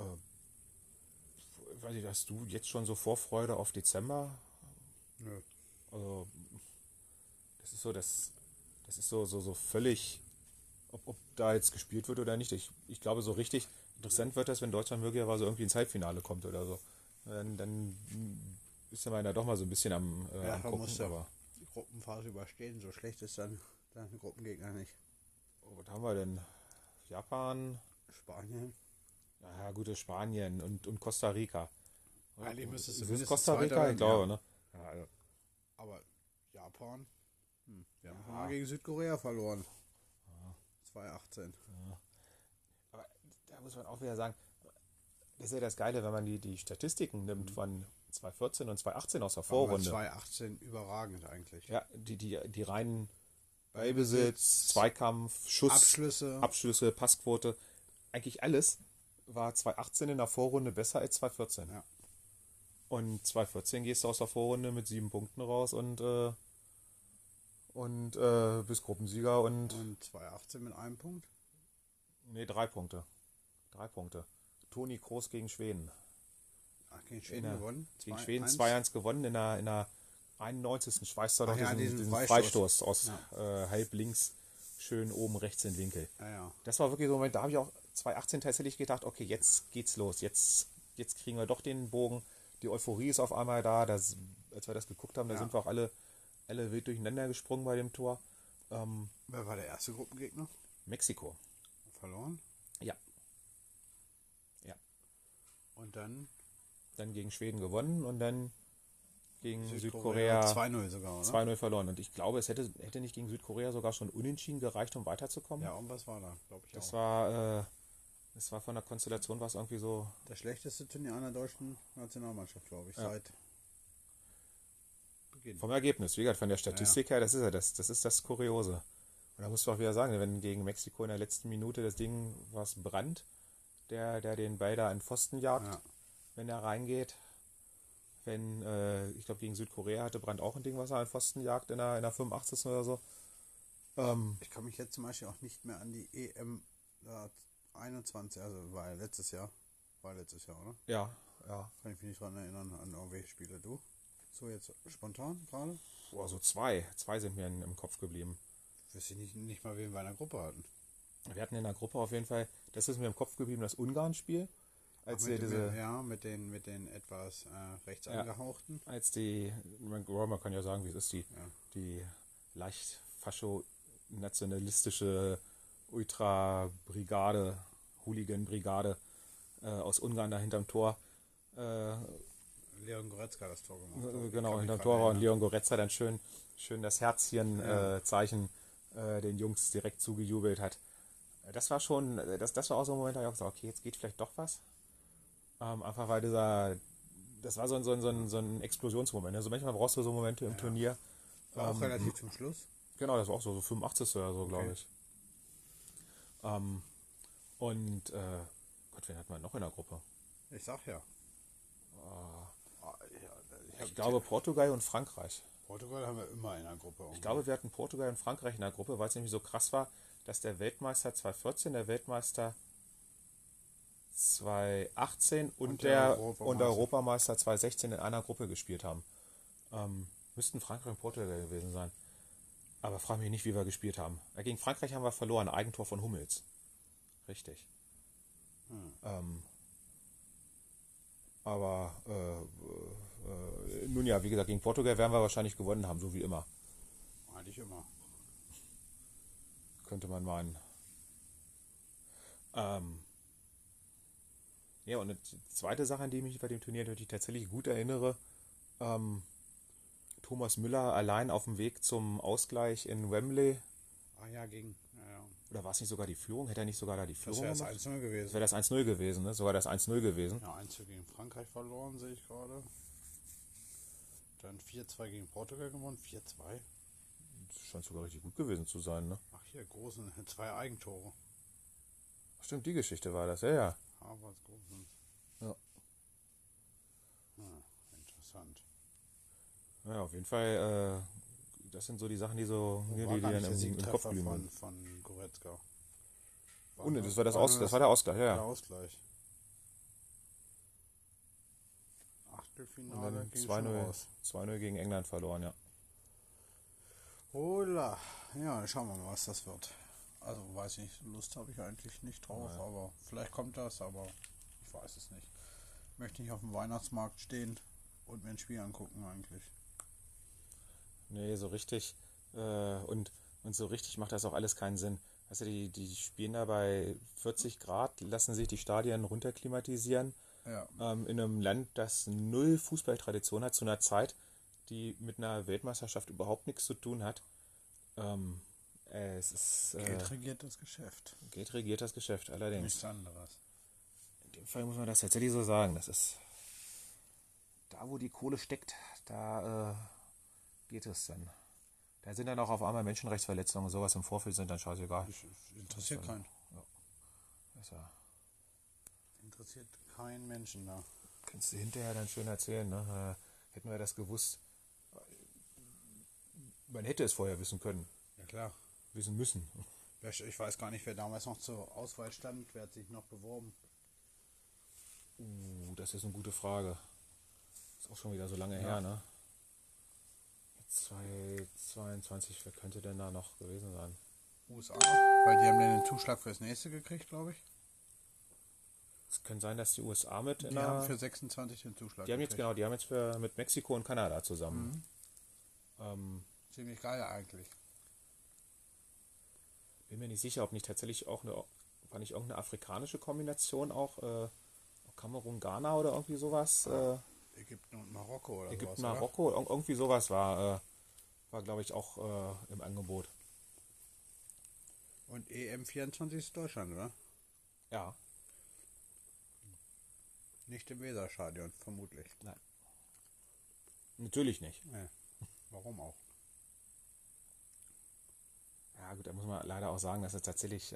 Weiß ich, hast du jetzt schon so Vorfreude auf Dezember? Nö. Also, das ist so völlig, ob da jetzt gespielt wird oder nicht. Ich glaube, so richtig interessant wird das, wenn Deutschland möglicherweise irgendwie ins Halbfinale kommt oder so. Dann ist man da doch mal so ein bisschen am Man Gucken. muss Aber die Gruppenphase überstehen. So schlecht ist dann der Gruppengegner nicht. Was haben wir denn? Japan, Spanien. naja, gute Spanien und Costa Rica. Eigentlich müsste es Ist zumindest Costa Zweiter Rica? werden, Ich glaube, ja. ne? Ja, also, Aber Japan. Wir haben Ja. mal gegen Südkorea verloren. 2018. aber da muss man auch wieder sagen, das ist ja das Geile, wenn man die Statistiken nimmt von 2014 und 2018 aus der Vorrunde. 2018 überragend eigentlich. Ja, die reinen Ballbesitz, Zweikampf, Schuss, Abschlüsse, Passquote, eigentlich alles war 2018 in der Vorrunde besser als 2014. Ja. Und 2014 gehst du aus der Vorrunde mit 7 Punkten raus und bist Gruppensieger und 2018 mit einem Punkt. nee, 3 Punkte. 3 Punkte. Toni Kroos gegen Schweden. Ach, gegen Schweden gewonnen. Gegen Schweden 2-1 gewonnen in der 91. schweißt er doch diesen Freistoß. Freistoß aus halb links, schön oben rechts in den Winkel. Ja. Das war wirklich so ein Moment, da habe ich auch 2018 tatsächlich gedacht, okay, jetzt geht's los, jetzt kriegen wir doch den Bogen. Die Euphorie ist auf einmal da, als wir das geguckt haben, da sind wir auch alle wild durcheinander gesprungen bei dem Tor. Wer war der erste Gruppengegner? Mexiko. Verloren. Ja. Und dann Gegen Schweden gewonnen und dann gegen Südkorea 2-0 sogar, oder? 2-0 verloren. Und ich glaube, es hätte nicht gegen Südkorea sogar schon unentschieden gereicht, um weiterzukommen. Ja, und was war da? Glaube ich Das auch. war von der Konstellation, war es irgendwie so. Das schlechteste Turnier einer deutschen Nationalmannschaft, glaube ich, seit Beginn. Vom Ergebnis, wie gesagt, von der Statistik her, das ist ja das ist das Kuriose. Und da musst du auch wieder sagen, wenn gegen Mexiko in der letzten Minute das Ding was Brandt, der den Ball da an den Pfosten jagt, wenn er reingeht. Wenn, ich glaube, gegen Südkorea hatte Brandt auch ein Ding, was er an den Pfosten jagt in der 85. oder so. Ich kann mich jetzt zum Beispiel auch nicht mehr an die EM 21, also war letztes Jahr, oder? Ja. Kann ich mich nicht dran erinnern an irgendwelche Spiele. Du? So jetzt spontan gerade? Also zwei sind mir im Kopf geblieben. Wüsste ich nicht mal, wen wir in der Gruppe hatten. Wir hatten in der Gruppe auf jeden Fall, das ist mir im Kopf geblieben, das Ungarn-Spiel. Mit den etwas rechts angehauchten. Man kann ja sagen, wie es ist, die leicht fascho-nationalistische Ultra-Brigade, Hooligan-Brigade aus Ungarn da hinterm Tor. Leon Goretzka das Tor gemacht. Genau, hinterm Tor war und Leon Goretzka dann schön das Herzchen-Zeichen den Jungs direkt zugejubelt hat. Das war schon, das war auch so ein Moment, da habe ich auch gesagt, okay, jetzt geht vielleicht doch was. Einfach weil das war so ein Explosionsmoment. Also manchmal brauchst du so Momente im Turnier. War auch relativ zum Schluss. Genau, das war auch so 85. oder so, glaube ich. Gott, wen hatten wir noch in der Gruppe? Ich sag ja. Ich glaube Portugal und Frankreich. Portugal haben wir immer in der Gruppe. Ich glaube, wir hatten Portugal und Frankreich in der Gruppe, weil es nämlich so krass war, dass der Weltmeister 2014, der Weltmeister 2018 und der Europameister 2016 in einer Gruppe gespielt haben. Müssten Frankreich und Portugal gewesen sein. Aber frage mich nicht, wie wir gespielt haben. Gegen Frankreich haben wir verloren, Eigentor von Hummels. Richtig. Aber nun ja, wie gesagt, gegen Portugal werden wir wahrscheinlich gewonnen haben, so wie immer. Eigentlich immer. Könnte man meinen. Ja, und die zweite Sache, an die ich mich bei dem Turnier natürlich tatsächlich gut erinnere, Thomas Müller allein auf dem Weg zum Ausgleich in Wembley. Oder war es nicht sogar die Führung? Hätte er nicht sogar da die Führung gemacht? Das wäre das 1-0 gewesen. Das wäre das 1-0 gewesen, ne? Sogar das 1-0 gewesen. Ja, 1-0 gegen Frankreich verloren, sehe ich gerade. Dann 4-2 gegen Portugal gewonnen, 4-2. Das scheint sogar richtig gut gewesen zu sein, ne? Ach hier, Großen, 2 Eigentore. Stimmt, die Geschichte war das, ja. Harvards Großen. Ja. Interessant. Ja, auf jeden Fall, das sind so die Sachen, die dann im Kopf blieben. Von Goretzka. Das war der Ausgleich, ja. Der Ausgleich. Achtelfinale ging 2-0 gegen England verloren, ja. Hola. Ja, schauen wir mal, was das wird. Also, weiß ich nicht, Lust habe ich eigentlich nicht drauf, aber vielleicht kommt das, aber ich weiß es nicht. Ich möchte nicht auf dem Weihnachtsmarkt stehen und mir ein Spiel angucken eigentlich. Nee, so richtig. Und so richtig macht das auch alles keinen Sinn. Also die spielen da bei 40 Grad, lassen sich die Stadien runterklimatisieren. Ja. In einem Land, das null Fußballtradition hat, zu einer Zeit, die mit einer Weltmeisterschaft überhaupt nichts zu tun hat. Es ist. Geld regiert das Geschäft. Geld regiert das Geschäft, allerdings. Nichts anderes. In dem Fall muss man das tatsächlich so sagen. Das ist. Da, wo die Kohle steckt, da geht es dann. Da sind dann auch auf einmal Menschenrechtsverletzungen und sowas im Vorfeld sind dann scheißegal. Interessiert keinen. Ja. Das Interessiert keinen Menschen da. kannst du hinterher dann schön erzählen, ne? Hätten wir das gewusst. Man hätte es vorher wissen können. Ja klar. Wissen müssen. Ich weiß gar nicht, wer damals noch zur Auswahl stand. Wer hat sich noch beworben? Das ist eine gute Frage. Ist auch schon wieder so lange her, ne? 2022, wer könnte denn da noch gewesen sein? USA. Weil die haben dann den Zuschlag fürs nächste gekriegt, glaube ich. Es kann sein, dass die USA mit Die haben für 26 den Zuschlag Die haben jetzt gekriegt. genau, die haben jetzt mit Mexiko und Kanada zusammen. Ziemlich geil eigentlich. Bin mir nicht sicher, ob nicht tatsächlich auch war nicht irgendeine afrikanische Kombination auch Kamerun, Ghana oder irgendwie sowas. Ägypten und Marokko oder Ägypten, sowas, Marokko, irgendwie sowas war glaube ich auch im Angebot. oder? Und EM24 ist Deutschland, oder? Ja. Nicht im Weserstadion, vermutlich. Nein. Natürlich nicht. Nee. Warum auch? Ja gut, da muss man leider auch sagen, dass es tatsächlich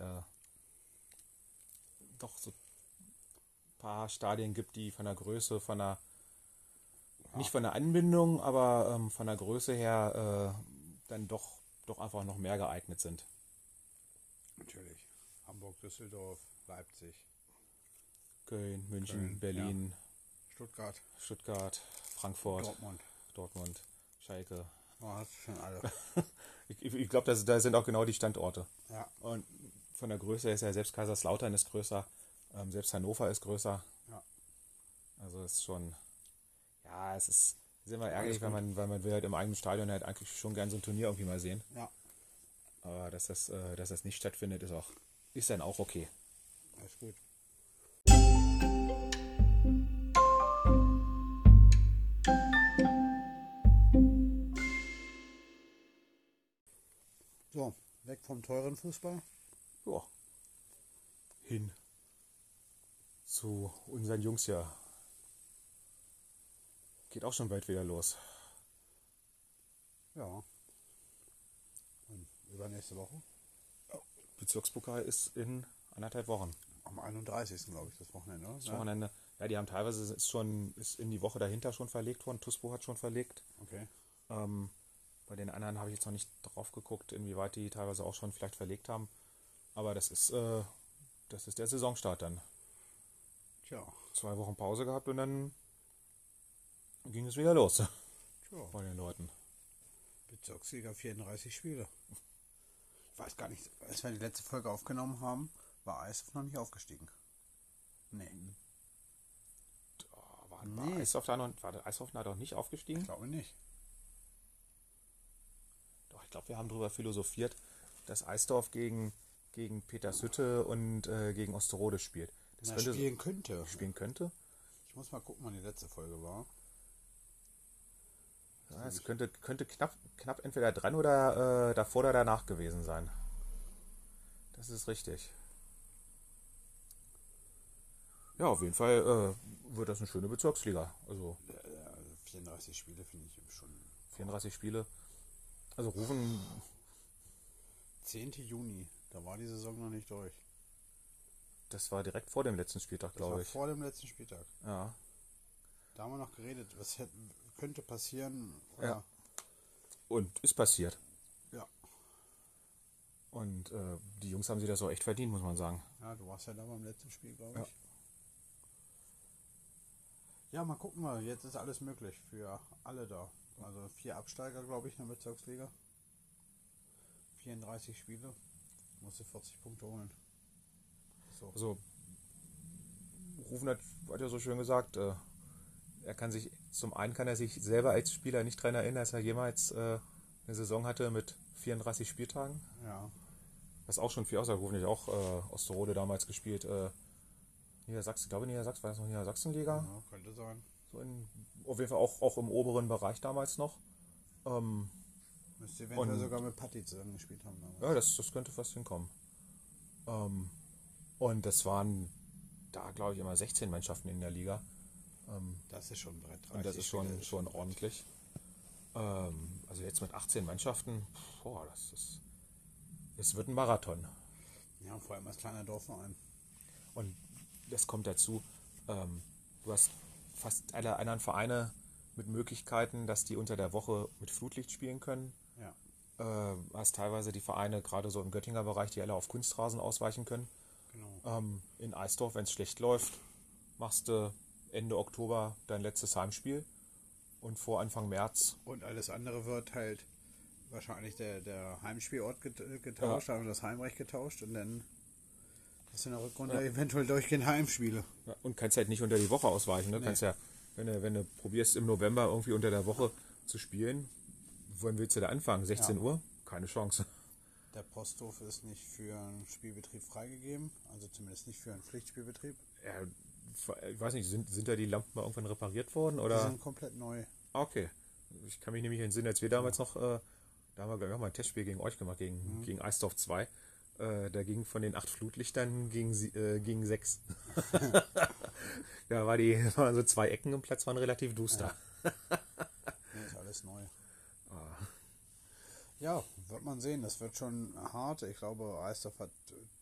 doch so ein paar Stadien gibt, die von der Größe, nicht von der Anbindung, aber von der Größe her dann doch einfach noch mehr geeignet sind. Natürlich. Hamburg, Düsseldorf, Leipzig, Köln, München, Köln, Berlin, Stuttgart, Frankfurt, Dortmund. Schalke. Oh, hast du schon alle. Ich glaube, da sind auch genau die Standorte. Ja. Und von der Größe ist ja selbst Kaiserslautern ist größer, selbst Hannover ist größer. Ja. Also es ist schon, ja, es ist immer ärgerlich, weil man will halt im eigenen Stadion halt eigentlich schon gern so ein Turnier irgendwie mal sehen. Ja. Aber dass das nicht stattfindet, ist dann auch okay. Alles gut. So, weg vom teuren Fußball. Ja. Hin zu unseren Jungs ja. Geht auch schon bald wieder los. Ja. Und übernächste Woche? Bezirkspokal ist in 1,5 Wochen. Am 31. glaube ich, das Wochenende, oder? Das Wochenende. Ja, die haben teilweise ist in die Woche dahinter schon verlegt worden. TuSpo hat schon verlegt. Okay. Bei den anderen habe ich jetzt noch nicht drauf geguckt, inwieweit die teilweise auch schon vielleicht verlegt haben. Aber das ist der Saisonstart dann. Tja. 2 Wochen Pause gehabt und dann ging es wieder los. Tja. Bei den Leuten. Bezirksliga 34 Spiele. Ich weiß gar nicht, als wir die letzte Folge aufgenommen haben, war Eishof noch nicht aufgestiegen. Nee. War der Eishofen da doch nicht aufgestiegen? Ich glaube nicht. Doch, ich glaube, wir haben darüber philosophiert, dass Eisdorf gegen Petershütte und gegen Osterode spielt. Spielen könnte. Spielen könnte. Ich muss mal gucken, wann die letzte Folge war. Ja, es könnte knapp entweder dran oder davor oder danach gewesen sein. Das ist richtig. Ja, auf jeden Fall wird das eine schöne Bezirksliga. Also 34 Spiele finde ich schon. 34 Spiele. Also Rufen. 10. Juni, da war die Saison noch nicht durch. Das war direkt vor dem letzten Spieltag, glaube ich. Vor dem letzten Spieltag. Ja. Da haben wir noch geredet, was könnte passieren. Oder? Ja. Und ist passiert. Ja. Und die Jungs haben sich das auch echt verdient, muss man sagen. Ja, du warst ja da beim letzten Spiel, glaube ich. Ja. Ja, mal gucken wir. Jetzt ist alles möglich für alle da. Also 4 Absteiger, glaube ich, in der Bezirksliga. 34 Spiele. Musst du 40 Punkte holen. So. Also Rufen hat ja so schön gesagt, zum einen kann er sich selber als Spieler nicht daran erinnern, dass er jemals eine Saison hatte mit 34 Spieltagen. Ja. Das ist auch schon viel außergewöhnlich, auch Osterode damals gespielt. Niedersachsen, ich glaube Niedersachsen, war das noch Niedersachsenliga? Ja, könnte sein. So auf jeden Fall auch im oberen Bereich damals noch. Müsste eventuell sogar mit Patti zusammen gespielt haben damals. Ja, das könnte fast hinkommen. Und das waren da, glaube ich, immer 16 Mannschaften in der Liga. Das ist schon bereit. Und das ist schon ordentlich. Also jetzt mit 18 Mannschaften, das wird ein Marathon. Ja, vor allem als kleiner Dorfverein. Und das kommt dazu, du hast fast alle anderen Vereine mit Möglichkeiten, dass die unter der Woche mit Flutlicht spielen können. Ja. Hast teilweise die Vereine, gerade so im Göttinger Bereich, die alle auf Kunstrasen ausweichen können. Genau. In Eisdorf, wenn es schlecht läuft, machst du Ende Oktober dein letztes Heimspiel und vor Anfang März. Und alles andere wird halt wahrscheinlich der Heimspielort getauscht, also das Heimrecht getauscht und dann ist in der Rückrunde eventuell durchgehend Heimspiele. Ja, und kannst halt nicht unter die Woche ausweichen. Ne? Nee. Kannst ja, wenn du probierst im November irgendwie unter der Woche zu spielen, wann willst du da anfangen? 16 Uhr? Keine Chance. Der Posthof ist nicht für einen Spielbetrieb freigegeben, also zumindest nicht für einen Pflichtspielbetrieb. Ja, ich weiß nicht, sind da die Lampen mal irgendwann repariert worden? Oder? Die sind komplett neu. Okay. Ich kann mich nämlich entsinnen, als wir damals noch, da haben wir gleich auch mal ein Testspiel gegen euch gemacht, gegen Eisdorf 2. Da ging von den 8 Flutlichtern gegen 6. Da waren so 2 Ecken im Platz, waren relativ duster. Nee, ist alles neu. Ja, wird man sehen. Das wird schon hart. Ich glaube, Eisdorf hat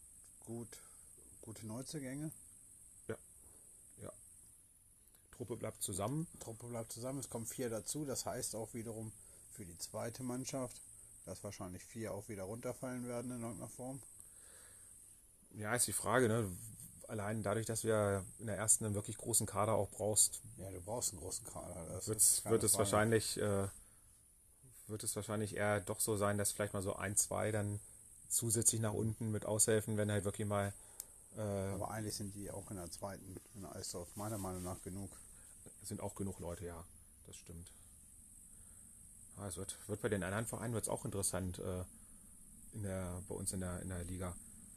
gute Neuzugänge. Ja. Truppe bleibt zusammen. Es kommen 4 dazu. Das heißt auch wiederum für die zweite Mannschaft, dass wahrscheinlich 4 auch wieder runterfallen werden in irgendeiner Form. Ja, ist die Frage, ne? Allein dadurch, dass du ja in der ersten einen wirklich großen Kader auch brauchst. Ja, du brauchst einen großen Kader. Wird es wahrscheinlich eher doch so sein, dass vielleicht mal so 1, 2 dann zusätzlich nach unten mit aushelfen, wenn halt wirklich mal. Aber eigentlich sind die auch in der zweiten, in Eisdorf, meiner Meinung nach genug. Sind auch genug Leute, ja. Das stimmt. Ja, es wird bei den anderen Vereinen wird's auch interessant bei uns in der Liga.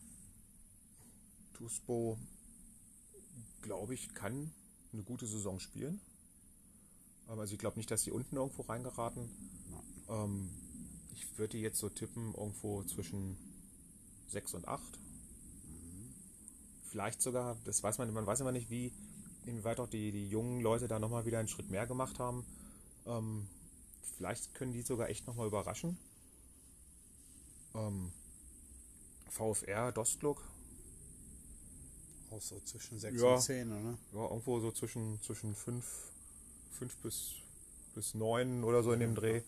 TuSpo, glaube ich, kann eine gute Saison spielen. Also ich glaube nicht, dass sie unten irgendwo reingeraten. Ich würde jetzt so tippen, irgendwo zwischen 6 und 8. Vielleicht sogar, man weiß immer nicht, inwieweit auch die jungen Leute da nochmal wieder einen Schritt mehr gemacht haben. Vielleicht können die sogar echt nochmal überraschen. VfR, Dostluk. Auch so zwischen 6 und 10, oder? Ja, irgendwo so zwischen 5 bis 9 oder so in dem Dreh.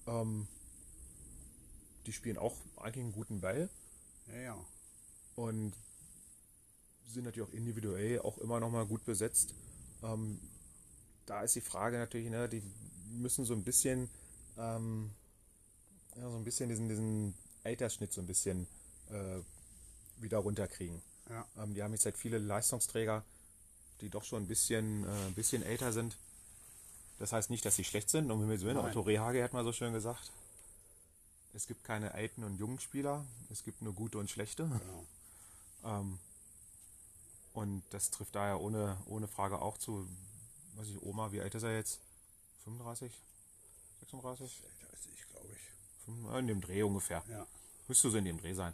Die spielen auch eigentlich einen guten Ball. Ja. Und sind natürlich auch individuell auch immer noch mal gut besetzt. Da ist die Frage natürlich, ne, die müssen so ein bisschen diesen Altersschnitt so ein bisschen wieder runterkriegen. Ja. Die haben jetzt halt viele Leistungsträger, die doch schon ein bisschen älter sind. Das heißt nicht, dass sie schlecht sind. Um Himmels Willen, Otto Rehhage hat mal so schön gesagt, es gibt keine alten und jungen Spieler, es gibt nur gute und schlechte. Genau. Und das trifft daher ohne Frage auch zu, weiß ich, Oma, wie alt ist er jetzt? 35? 36? Älter als ich, glaube ich. In dem Dreh ungefähr. Ja. Müsste so in dem Dreh sein.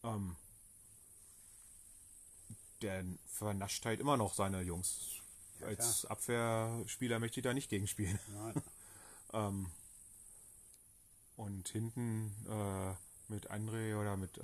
Der vernascht halt immer noch seine Jungs. Ja, als Abwehrspieler möchte ich da nicht gegen spielen. Nein. Und hinten mit André oder mit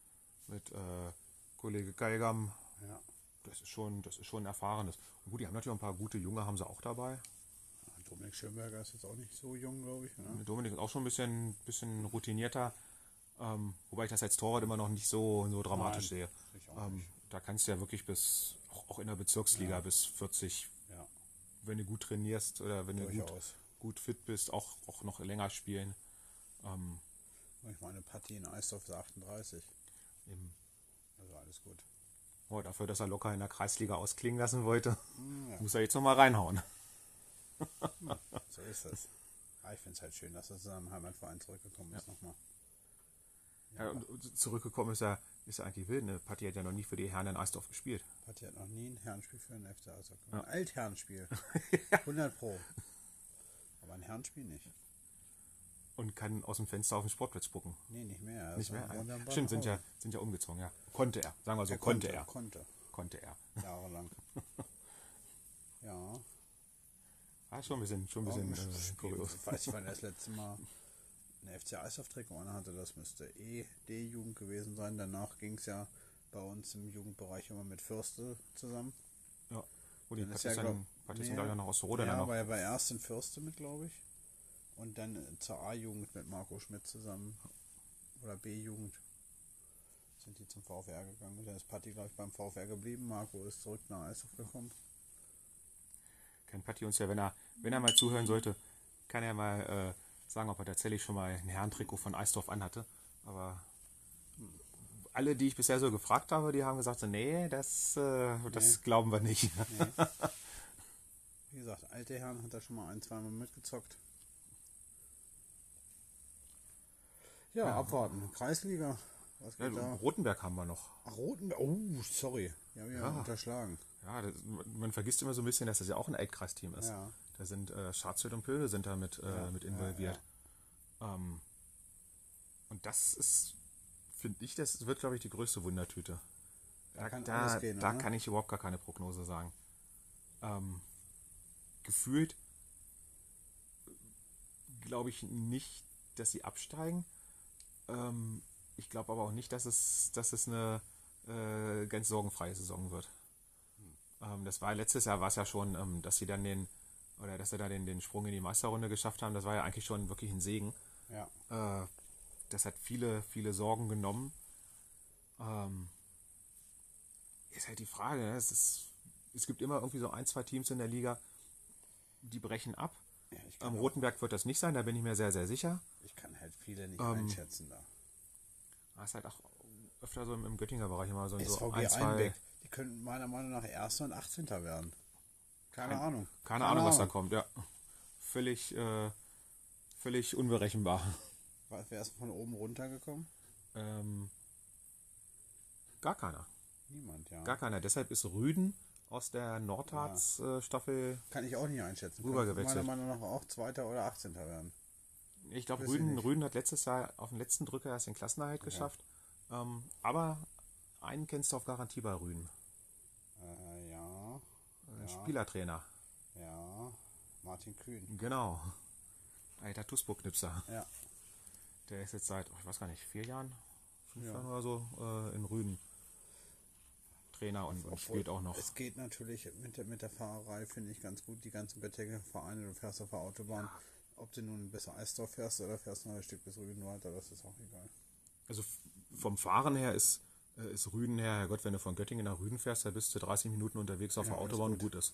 Kollege Geigam, Ja. das ist schon ein erfahrenes. Und gut, die haben natürlich auch ein paar gute Junge, haben sie auch dabei. Dominik Schönberger ist jetzt auch nicht so jung, glaube ich. Ne? Dominik ist auch schon ein bisschen routinierter, wobei ich das als Torwart immer noch nicht so dramatisch sehe. Da kannst du ja wirklich auch in der Bezirksliga bis 40, wenn du gut trainierst oder wenn du gut fit bist, auch noch länger spielen. Ich meine, Patti in Eisdorf ist 38. Eben. Also alles gut. Oh, dafür, dass er locker in der Kreisliga ausklingen lassen wollte, muss er jetzt nochmal reinhauen. So ist das. Ich finde es halt schön, dass er zu seinem Heimatverein zurückgekommen ist nochmal. Ja, und zurückgekommen ist er eigentlich wild. Ne? Patti hat ja noch nie für die Herren in Eisdorf gespielt. Patti hat noch nie ein Herrenspiel für den FC Eishockey. Ja. Ein Altherrenspiel. 100 Pro. Aber ein Herrenspiel nicht. Und kann aus dem Fenster auf den Sportplatz spucken. Nee, nicht mehr. Nicht mehr? Stimmt, sind ja umgezogen, ja. Konnte er. Sagen wir so, konnte er. Konnte er. Jahrelang. Ja. Ah, schon ein bisschen kurios. Ich weiß nicht, wann er das letzte Mal ein FC Eishockey-Trikot hatte. Das müsste D-Jugend gewesen sein. Danach ging es ja bei uns im Jugendbereich immer mit Fürste zusammen. Ja. Wo die Patti sind glaube ich noch aus Rode. Ja, noch. aber er war erst in Fürste mit, glaube ich. Und dann zur A-Jugend mit Marco Schmidt zusammen. Oder B-Jugend. Sind die zum VfR gegangen. Dann ist Patti, glaube ich, beim VfR geblieben. Marco ist zurück nach Eishockey gekommen. Kann Patti uns ja, wenn er mal zuhören sollte, kann er mal sagen, ob er tatsächlich schon mal ein Herrentrikot von Eisdorf anhatte. Aber alle, die ich bisher so gefragt habe, die haben gesagt, so, nee, das glauben wir nicht. Nee. Wie gesagt, alte Herren hat er schon mal 1-2 Mal mitgezockt. Ja, abwarten. Kreisliga. Was geht da? Rotenberg haben wir noch. Ach, Rotenberg. Oh, sorry. Die haben ja unterschlagen. Ja, man vergisst immer so ein bisschen, dass das ja auch ein Altkreisteam ist. Ja. Da sind Scharzfeld und Pöhl sind da mit involviert. Ja. Und das ist, finde ich, das wird, glaube ich, die größte Wundertüte. Da kann ich überhaupt gar keine Prognose sagen. Gefühlt glaube ich nicht, dass sie absteigen. Ich glaube aber auch nicht, dass es eine ganz sorgenfreie Saison wird. Das war letztes Jahr war es ja schon, dass sie dann dass sie da den Sprung in die Meisterrunde geschafft haben. Das war ja eigentlich schon wirklich ein Segen. Ja. Das hat viele, viele Sorgen genommen. Ist halt die Frage, ne? Es gibt immer irgendwie so 1-2 Teams in der Liga, die brechen ab. Ja, Rotenberg wird das nicht sein, da bin ich mir sehr, sehr sicher. Ich kann halt viele nicht einschätzen da. Das ist halt auch öfter so im Göttinger Bereich immer so SVG 1, 2. Einbeck. Die könnten meiner Meinung nach 1. und 18. werden. Keine Ahnung. Keine Ahnung, was da kommt, ja. Völlig unberechenbar. Wer ist von oben runtergekommen? Gar keiner. Niemand, ja. Gar keiner. Deshalb ist Rüden aus der Nordharz-Staffel kann ich auch nicht einschätzen. Rübergewechselt. Meiner Meinung nach auch 2. oder 18. werden. Ich glaube, Rüden hat letztes Jahr auf den letzten Drücker erst den Klassenerhalt geschafft. Aber einen kennst du auf Garantie bei Rüden. Ja. Spielertrainer. Ja. Martin Kühn. Genau. Alter Tuspo-Knipser. Ja. Der ist jetzt seit, ich weiß gar nicht, 5 Jahren oder so in Rüden Trainer und spielt auch noch. Es geht natürlich mit der Fahrerei, finde ich, ganz gut. Die ganzen Beträge Vereine, du fährst auf der Autobahn. Ja. Ob du nun besser Eisdorf fährst oder fährst noch ein Stück bis Rüden weiter, das ist auch egal. Also vom Fahren her ist Rüden her, Herrgott, wenn du von Göttingen nach Rüden fährst, da bist du 30 Minuten unterwegs auf der Autobahn und gut ist.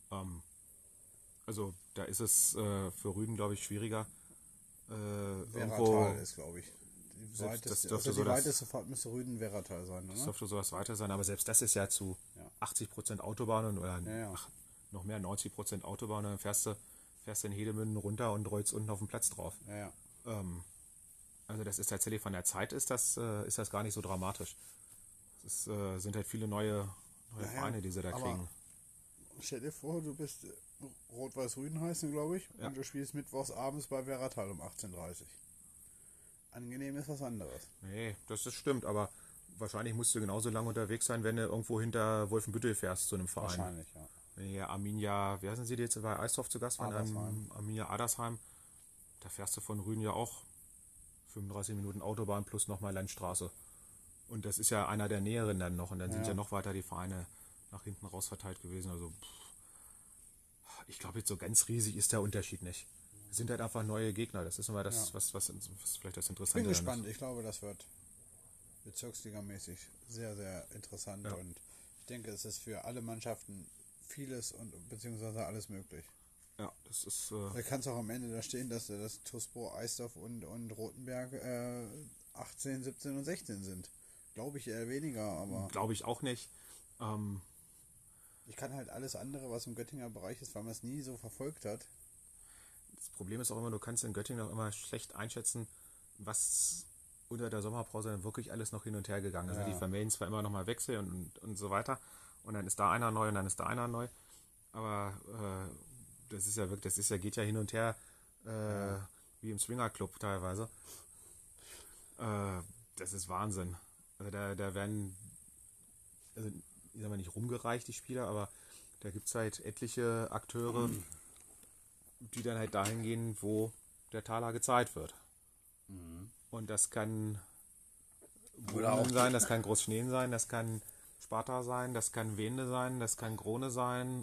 Also da ist es für Rüden, glaube ich, schwieriger. Weratal ist, glaube ich. Die weiteste Fahrt müsste Rüden-Weratal sein, oder? Das dürfte sowas weiter sein, aber selbst das ist ja zu 80% Autobahn oder noch mehr, 90% Autobahn, dann fährst du in Hedemünden runter und rollst unten auf den Platz drauf. Ja. Also das ist tatsächlich von der Zeit ist das gar nicht so dramatisch. Es sind halt viele neue Vereine, die sie da kriegen. Stell dir vor, du bist Rot-Weiß-Rüden heißen, glaube ich, und du spielst mittwochs abends bei Weratal um 18:30 Uhr. Angenehm ist was anderes. Nee, das stimmt, aber wahrscheinlich musst du genauso lange unterwegs sein, wenn du irgendwo hinter Wolfenbüttel fährst zu einem Verein. Wahrscheinlich, ja. Wenn hier Arminia, wie heißen sie die jetzt bei Eisdorf zu Gast waren? Arminia Adersheim. Da fährst du von Rüden ja auch 35 Minuten Autobahn plus nochmal Landstraße. Und das ist ja einer der näheren dann noch. Und dann sind ja noch weiter die Vereine nach hinten raus verteilt gewesen. Also ich glaube, jetzt so ganz riesig ist der Unterschied nicht. Es sind halt einfach neue Gegner. Das ist immer das, was vielleicht das Interessante ist. Ich bin gespannt. Ich glaube, das wird bezirksligamäßig sehr, sehr interessant. Ja. Und ich denke, es ist für alle Mannschaften vieles und beziehungsweise alles möglich. Ja, das ist... Da kann es auch am Ende da stehen, dass das TuSpor, Eisdorf und Rotenberg 18, 17 und 16 sind. Glaube ich eher weniger, aber... Glaube ich auch nicht. Ich kann halt alles andere, was im Göttinger Bereich ist, weil man es nie so verfolgt hat. Das Problem ist auch immer, du kannst in Göttingen auch immer schlecht einschätzen, was unter der Sommerpause dann wirklich alles noch hin und her gegangen ist. Ja. Die vermelden zwar immer nochmal Wechsel und so weiter. Und dann ist da einer neu und dann ist da einer neu. Aber das ist ja wirklich, geht ja hin und her wie im Swingerclub teilweise. Das ist Wahnsinn. Also da werden, also ich sag mal nicht rumgereicht, die Spieler, aber da gibt es halt etliche Akteure, die dann halt dahin gehen, wo der Taler gezahlt wird. Und das kann Wohnen sein, das kann Großschneen sein, das kann Sparta sein, das kann Wende sein, das kann Krone sein,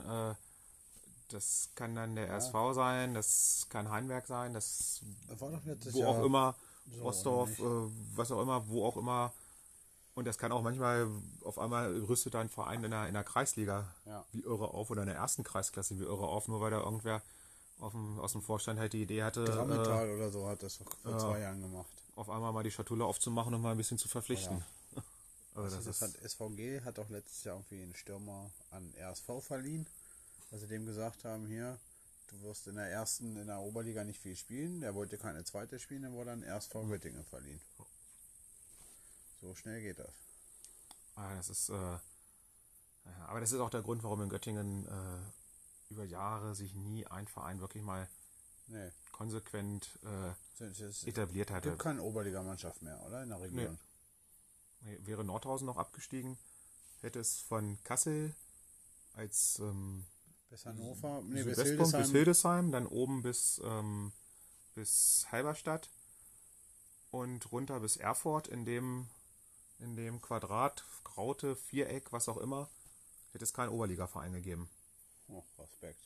das kann dann der RSV sein, das kann Heinberg sein, das war doch letztes wo Jahr auch immer, so, Rostorf, was auch immer, wo auch immer. Und das kann auch manchmal, auf einmal rüstet ein Verein in der Kreisliga wie irre auf oder in der ersten Kreisklasse wie irre auf, nur weil da irgendwer aus dem Vorstand halt die Idee hatte, Grammetal oder so hat das vor 2 Jahren gemacht. auf einmal mal die Schatulle aufzumachen und mal ein bisschen zu verpflichten. Ja. Also das hat SVG hat auch letztes Jahr irgendwie einen Stürmer an RSV verliehen, weil sie dem gesagt haben, hier, du wirst in der Oberliga nicht viel spielen, der wollte keine zweite spielen, dann wurde an RSV Göttingen verliehen. So schnell geht das. Das ist, aber das ist auch der Grund, warum in Göttingen über Jahre sich nie ein Verein wirklich mal konsequent etabliert hatte. Es gibt keine Oberligamannschaft mehr, oder? In der Region. Nee. Wäre Nordhausen noch abgestiegen, hätte es von Kassel als Bis Hannover, Südwestpunkt bis Hildesheim, dann oben bis Halberstadt und runter bis Erfurt in dem Quadrat, Raute, Viereck, was auch immer, hätte es keinen Oberligaverein gegeben. Oh, Respekt.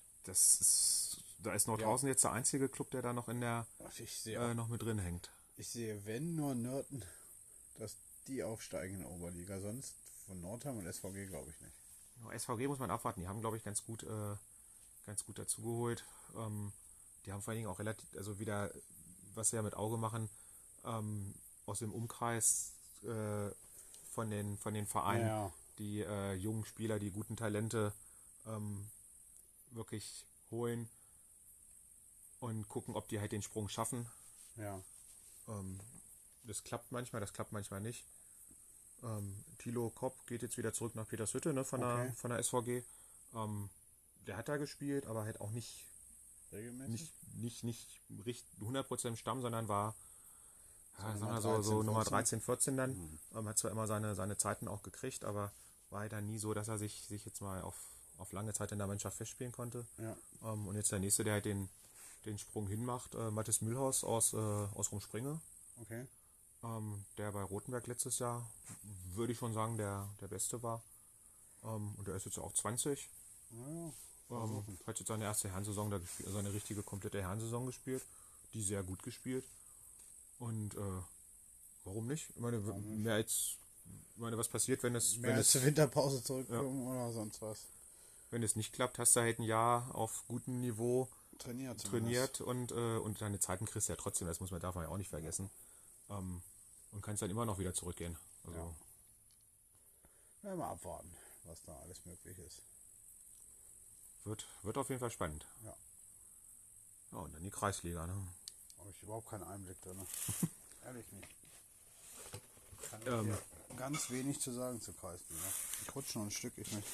Da ist Nordhausen jetzt der einzige Club, der da noch in der noch mit drin hängt. Ich sehe, wenn nur Nörten, dass die aufsteigen in der Oberliga, sonst von Nordheim und SVG glaube ich nicht. SVG muss man abwarten, die haben glaube ich ganz gut dazugeholt. Die haben vor allen Dingen auch relativ, also wieder, was sie ja mit Auge machen, aus dem Umkreis von den Vereinen, die jungen Spieler, die guten Talente wirklich holen und gucken, ob die halt den Sprung schaffen. Ja. Das klappt manchmal nicht. Thilo Kopp geht jetzt wieder zurück nach Petershütte, ne, von der SVG. Der hat da gespielt, aber halt auch nicht regelmäßig? Nicht 100% Stamm, sondern war so Nummer 13, 14 dann. Hat zwar immer seine Zeiten auch gekriegt, aber war halt dann nie so, dass er sich jetzt mal auf lange Zeit in der Mannschaft festspielen konnte. Ja. Und jetzt der nächste, der halt den Sprung hinmacht, Mathis Mühlhaus aus Rumspringe. Okay. Der bei Rothenberg letztes Jahr, würde ich schon sagen, der Beste war. Und der ist jetzt auch 20. Hat jetzt seine erste Herrensaison, seine richtige, komplette Herrensaison gespielt. Die sehr gut gespielt. Und warum nicht? Ich meine, was passiert, wenn es zur Winterpause zurückkommen oder sonst was? Wenn es nicht klappt, hast du halt ein Jahr auf gutem Niveau trainiert und deine Zeiten kriegst du ja trotzdem, darf man ja auch nicht vergessen. Und kannst dann immer noch wieder zurückgehen. Also ja, mal abwarten, was da alles möglich ist. Wird auf jeden Fall spannend. Ja. Ja, und dann die Kreisliga, ne? Habe ich überhaupt keinen Einblick drin. Ehrlich nicht. Kann ich ganz wenig zu sagen zur Kreisliga. Ich rutsche noch ein Stück, ich möchte.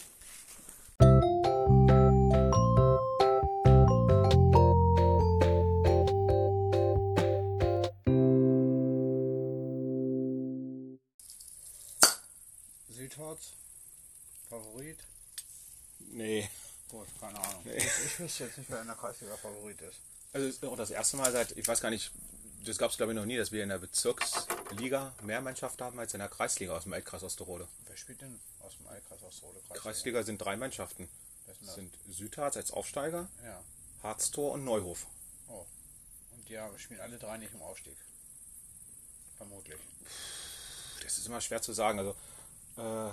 Südharz? Favorit? Nee. Gut, keine Ahnung. Nee. Ich wüsste jetzt nicht, wer in der Kreisliga Favorit ist. Also es ist auch das erste Mal seit, ich weiß gar nicht, das gab es glaube ich noch nie, dass wir in der Bezirksliga mehr Mannschaften haben als in der Kreisliga aus dem Altkreis Osterode. Wer spielt denn aus dem Altkreis Osterode? Kreisliga sind 3 Mannschaften. Das sind Südharz als Aufsteiger, Harztor und Neuhof. Oh. Und ja, wir spielen alle 3 nicht im Aufstieg. Vermutlich. Das ist immer schwer zu sagen. Also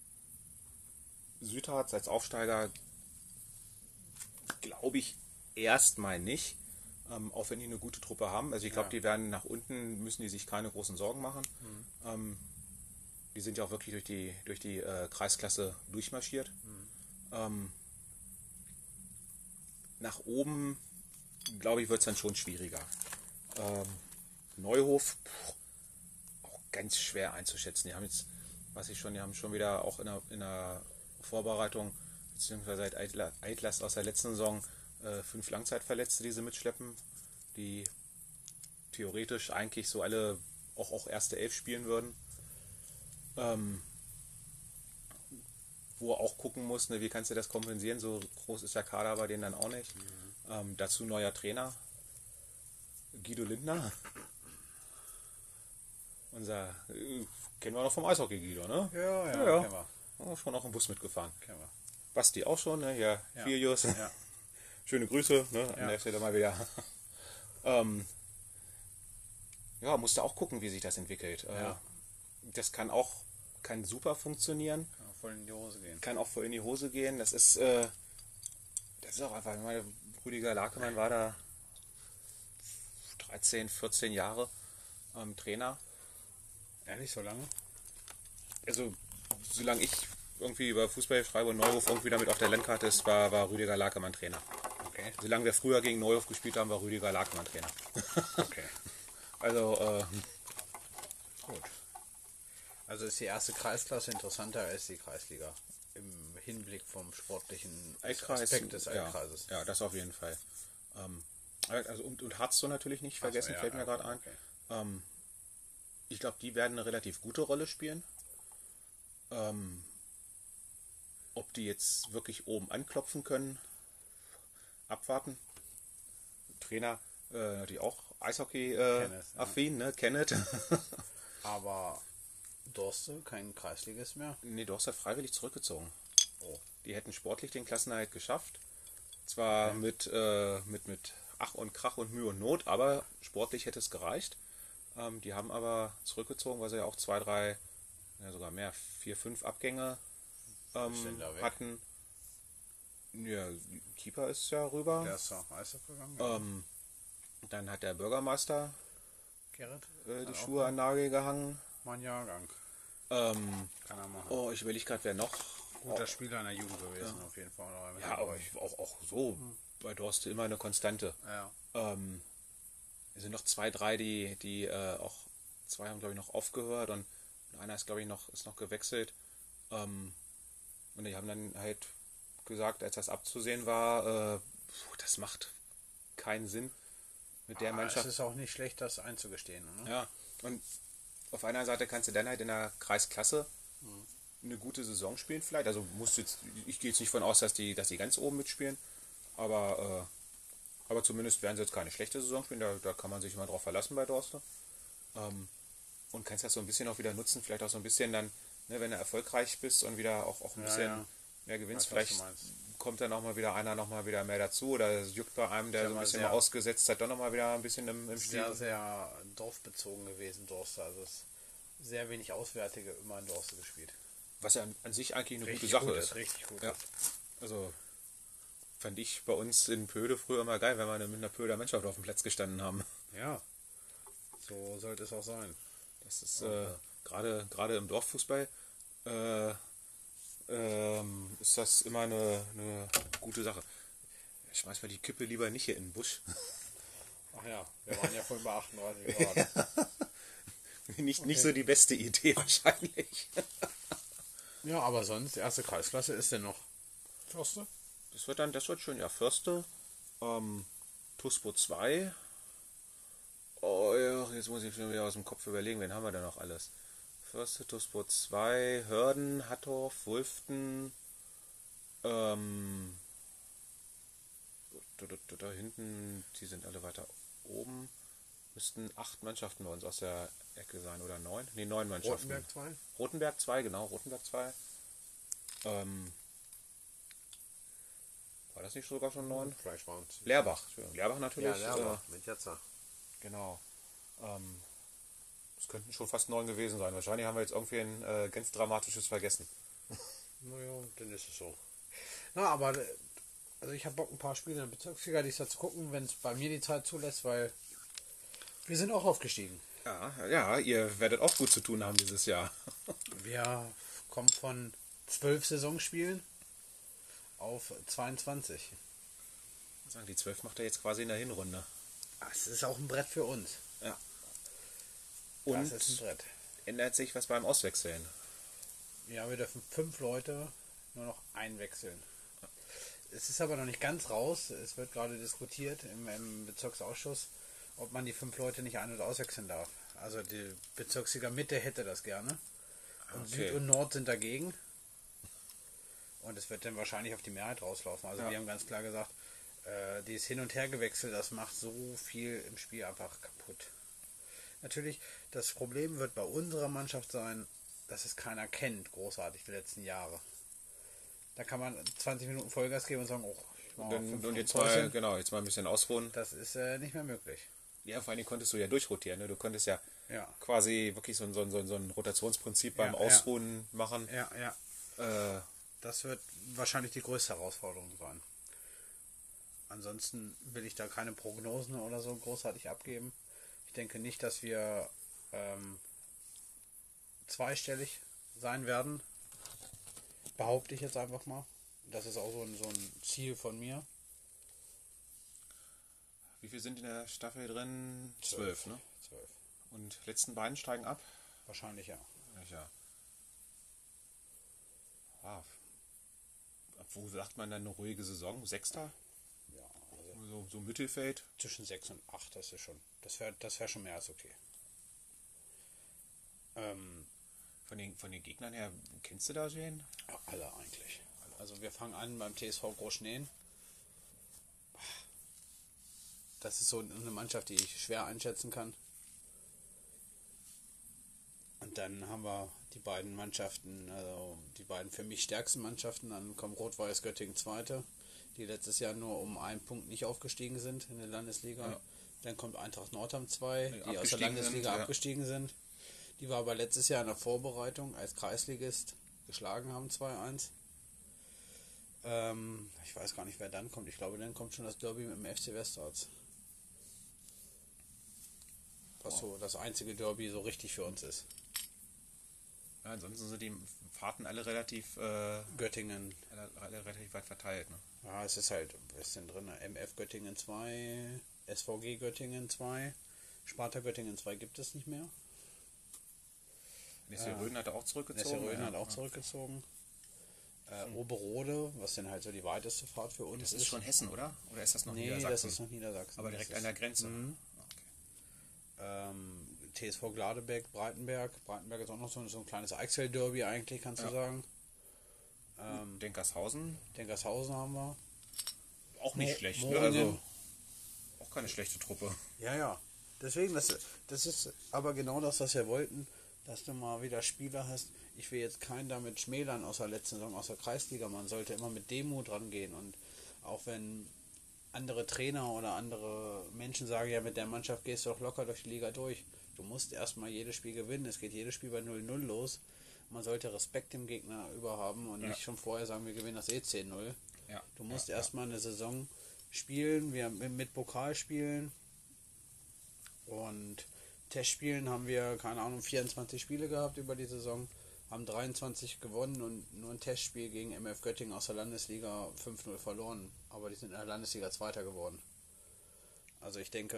Südharz als Aufsteiger glaube ich erstmal nicht. Auch wenn die eine gute Truppe haben. Also ich glaube, die werden nach unten, müssen die sich keine großen Sorgen machen. Die sind ja auch wirklich durch die Kreisklasse durchmarschiert. Nach oben, glaube ich, wird es dann schon schwieriger. Neuhof, auch ganz schwer einzuschätzen. Die haben jetzt, die haben schon wieder auch in der Vorbereitung, beziehungsweise seit Eitlas aus der letzten Saison 5 Langzeitverletzte, die sie mitschleppen, die theoretisch eigentlich so alle auch erste Elf spielen würden. Wo er auch gucken muss, ne, wie kannst du das kompensieren? So groß ist der Kader bei denen dann auch nicht. Dazu neuer Trainer, Guido Lindner. Unser, kennen wir noch vom Eishockey, Guido, ne? Ja. Kennen wir. Oh, schon auch im Bus mitgefahren. Kennen wir. Basti auch schon, ne? Ja, Filius. Ja. Schöne Grüße, ne? An der Stelle mal wieder. Musste auch gucken, wie sich das entwickelt. Das kann super funktionieren. Kann auch voll in die Hose gehen. Kann auch voll in die Hose gehen. Das ist auch einfach, Rüdiger Lakemann war da 13, 14 Jahre Trainer. Ehrlich, so lange? Also, solange ich irgendwie über Fußball schreibe und Neuhof irgendwie damit auf der Landkarte ist, war Rüdiger Lakemann Trainer. Okay. Solange wir früher gegen Neuhof gespielt haben, war Rüdiger Lakemann Trainer. Okay. Also, gut. Also ist die erste Kreisklasse interessanter als die Kreisliga im Hinblick vom sportlichen Aspekt des Altkreises. Ja, das auf jeden Fall. Also und Harzzo natürlich nicht vergessen, fällt mir gerade ein. Okay. Ich glaube, die werden eine relativ gute Rolle spielen. Ob die jetzt wirklich oben anklopfen können, abwarten. Trainer natürlich auch Eishockey-affin, ne? Kenneth. Aber Dorste, kein Kreisligist mehr? Nee, Dorste hat freiwillig zurückgezogen. Oh. Die hätten sportlich den Klassenerhalt geschafft. Zwar mit Ach und Krach und Mühe und Not, aber sportlich hätte es gereicht. Die haben aber zurückgezogen, weil sie ja auch 2, 3, sogar mehr, 4, 5 Abgänge hatten. Ja, Keeper ist ja rüber. Der ist auch Eishockey gegangen. Dann hat der Bürgermeister Gerrit die Schuhe an den Nagel gehangen. Mein Jahrgang. Kann er machen. Oh, ich überlege gerade, wer noch. Guter Spieler in der Jugend gewesen, auf jeden Fall. Ja, aber auch so bei Dorste immer eine Konstante. Ja. Es sind noch 2, 3, die auch, 2 haben glaube ich noch aufgehört und einer ist glaube ich noch gewechselt. Und die haben dann halt gesagt, als das abzusehen war, das macht keinen Sinn mit der Mannschaft. Es ist auch nicht schlecht, das einzugestehen. Ne? Ja, und auf einer Seite kannst du dann halt in der Kreisklasse eine gute Saison spielen vielleicht. Also ich gehe jetzt nicht von aus, dass die ganz oben mitspielen, aber zumindest werden sie jetzt keine schlechte Saison spielen. Da kann man sich immer drauf verlassen bei Dorste. Und kannst das so ein bisschen auch wieder nutzen, vielleicht auch so ein bisschen dann, ne, wenn du erfolgreich bist und wieder auch ein bisschen mehr gewinnst, vielleicht kommt dann auch mal wieder einer noch mal wieder mehr dazu oder es juckt bei einem, der so ein bisschen mal ausgesetzt hat, doch noch mal wieder ein bisschen im Spiel. Sehr, sehr dorfbezogen gewesen, Dorste. Also es sehr wenig Auswärtige immer in Dorste gespielt. Was ja an sich eigentlich eine Richtig gute Sache ist. Richtig gut. Ja. Also fand ich bei uns in Pöde früher immer geil, wenn wir mit einer Pöder Mannschaft auf dem Platz gestanden haben. Ja, so sollte es auch sein. Das ist gerade im Dorffußball ist das immer eine gute Sache. Ich schmeiß mal die Kippe lieber nicht hier in den Busch. Ach ja, wir waren ja voll bei 38 Grad. Nicht so die beste Idee wahrscheinlich. Ja, aber sonst, erste Kreisklasse ist denn noch Förste? Das wird schön, ja. Förste, TuSpo 2. Oh ja, jetzt muss ich schon wieder aus dem Kopf überlegen, wen haben wir denn noch alles? Förste, TuSpo 2, Hörden, Hattorf, Wulften, da hinten, die sind alle weiter oben. Müssten 8 Mannschaften bei uns aus der Ecke sein, oder 9? Ne, 9 Mannschaften. Rotenberg 2? Rotenberg 2, genau, Rotenberg 2. War das nicht sogar schon 9? Vielleicht waren es. Leerbach natürlich. Ja, Leerbach, mit Jatza. Genau. Es könnten schon fast 9 gewesen sein. Wahrscheinlich haben wir jetzt irgendwie ein ganz Dramatisches vergessen. Naja, dann ist es so. Na, aber also ich habe Bock, ein paar Spiele in der Bezirksliga dies Jahr zu gucken, wenn es bei mir die Zeit zulässt, weil wir sind auch aufgestiegen. Ja, ihr werdet auch gut zu tun haben dieses Jahr. Wir kommen von 12 Saisonspielen auf 22. Sagen, die 12 macht er jetzt quasi in der Hinrunde. Das ist auch ein Brett für uns. Ja. Und das ist ein Brett. ändert sich was beim Auswechseln? Ja, wir dürfen 5 Leute nur noch einwechseln. Es ist aber noch nicht ganz raus. Es wird gerade diskutiert im Bezirksausschuss, ob man die 5 Leute nicht ein- und auswechseln darf. Also die Bezirksliga Mitte hätte das gerne. Und Süd und Nord sind dagegen. Und es wird dann wahrscheinlich auf die Mehrheit rauslaufen. Also wir haben ganz klar gesagt, dieses Hin- und Hergewechsel, das macht so viel im Spiel einfach kaputt. Natürlich, das Problem wird bei unserer Mannschaft sein, dass es keiner kennt, großartig die letzten Jahre. Da kann man 20 Minuten Vollgas geben und sagen, oh, ich mache 5 Minuten jetzt mal, jetzt mal ein bisschen ausruhen. Das ist nicht mehr möglich. Ja, vor allem konntest du ja durchrotieren. Ne? Du konntest ja quasi wirklich so ein Rotationsprinzip beim Ausruhen machen. Das wird wahrscheinlich die größte Herausforderung sein. Ansonsten will ich da keine Prognosen oder so großartig abgeben. Ich denke nicht, dass wir zweistellig sein werden. Behaupte ich jetzt einfach mal. Das ist auch so ein Ziel von mir. Wie viel sind in der Staffel drin? 12, ne? 12. Und letzten beiden steigen ab? Wahrscheinlich ja. Ja. Wo sagt man dann eine ruhige Saison? Sechster? Ja, also so Mittelfeld? Zwischen 6 und 8, das ist schon. Das wär schon mehr als okay. Von den Gegnern her, kennst du da wen? Ja, alle eigentlich. Also wir fangen an beim TSV Großschneen. Das ist so eine Mannschaft, die ich schwer einschätzen kann. Und dann haben wir die beiden Mannschaften, also die beiden für mich stärksten Mannschaften. Dann kommt Rot-Weiß Göttingen Zweite, die letztes Jahr nur um einen Punkt nicht aufgestiegen sind in der Landesliga. Ja. Dann kommt Eintracht Nordheim 2, die aus der Landesliga abgestiegen sind. Die war aber letztes Jahr in der Vorbereitung als Kreisligist geschlagen haben, 2-1. Ich weiß gar nicht, wer dann kommt. Ich glaube, dann kommt schon das Derby mit dem FC Westarz. Was so das einzige Derby so richtig für uns ist. Ja, ansonsten sind die Fahrten alle relativ Göttingen. Alle relativ weit verteilt. Ne? Ja, es ist halt ein bisschen drin. MF Göttingen 2, SVG Göttingen 2, Sparta Göttingen 2 gibt es nicht mehr. Nessie Röden hat auch zurückgezogen. Nessie Röden hat auch zurückgezogen. Oberode, was denn halt so die weiteste Fahrt für uns ist. Das ist schon Hessen, oder? Oder ist das noch Niedersachsen? Nee, das ist noch Niedersachsen. Aber direkt an der Grenze. Okay. TSV Gladebeck, Breitenberg. Breitenberg ist auch noch so ein kleines Eichsfeld-Derby eigentlich, kannst du sagen. Denkershausen. Denkershausen haben wir. Auch nicht schlecht, ne? Also auch keine schlechte Truppe. Ja. Deswegen, das ist aber genau das, was wir wollten, dass du mal wieder Spieler hast. Ich will jetzt keinen damit schmälern aus der letzten Saison, aus der Kreisliga. Man sollte immer mit Demut rangehen. Und auch wenn andere Trainer oder andere Menschen sagen, ja, mit der Mannschaft gehst du doch locker durch die Liga durch. Du musst erstmal jedes Spiel gewinnen. Es geht jedes Spiel bei 0-0 los. Man sollte Respekt dem Gegner überhaben und nicht schon vorher sagen, wir gewinnen das 10-0. Ja. Du musst erstmal eine Saison spielen, wir mit Pokal spielen und Testspielen haben wir, keine Ahnung, 24 Spiele gehabt über die Saison, haben 23 gewonnen und nur ein Testspiel gegen MF Göttingen aus der Landesliga 5-0 verloren. Aber die sind in der Landesliga Zweiter geworden. Also ich denke,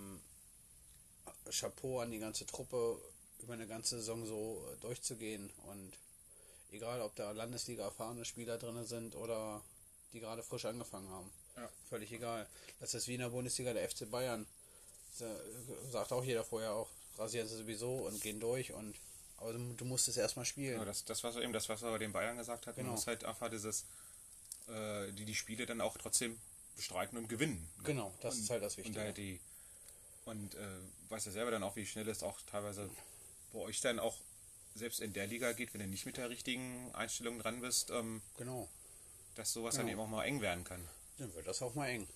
Chapeau an die ganze Truppe, über eine ganze Saison so durchzugehen. Und egal, ob da Landesliga erfahrene Spieler drin sind oder die gerade frisch angefangen haben. Ja. Völlig egal. Das ist wie in der Bundesliga der FC Bayern. Sagt auch jeder vorher auch, rasieren sie sowieso und gehen durch. Aber du musst es erstmal spielen. Ja, das war so eben das, was wir bei den Bayern gesagt hatten. Genau. Man muss halt einfach die Spiele dann auch trotzdem bestreiten und gewinnen. Genau, das ist halt das Wichtige. Und weißt ja selber dann auch, wie schnell es auch teilweise bei euch dann auch selbst in der Liga geht, wenn du nicht mit der richtigen Einstellung dran bist. Genau. Dass sowas dann eben auch mal eng werden kann. Dann wird das auch mal eng.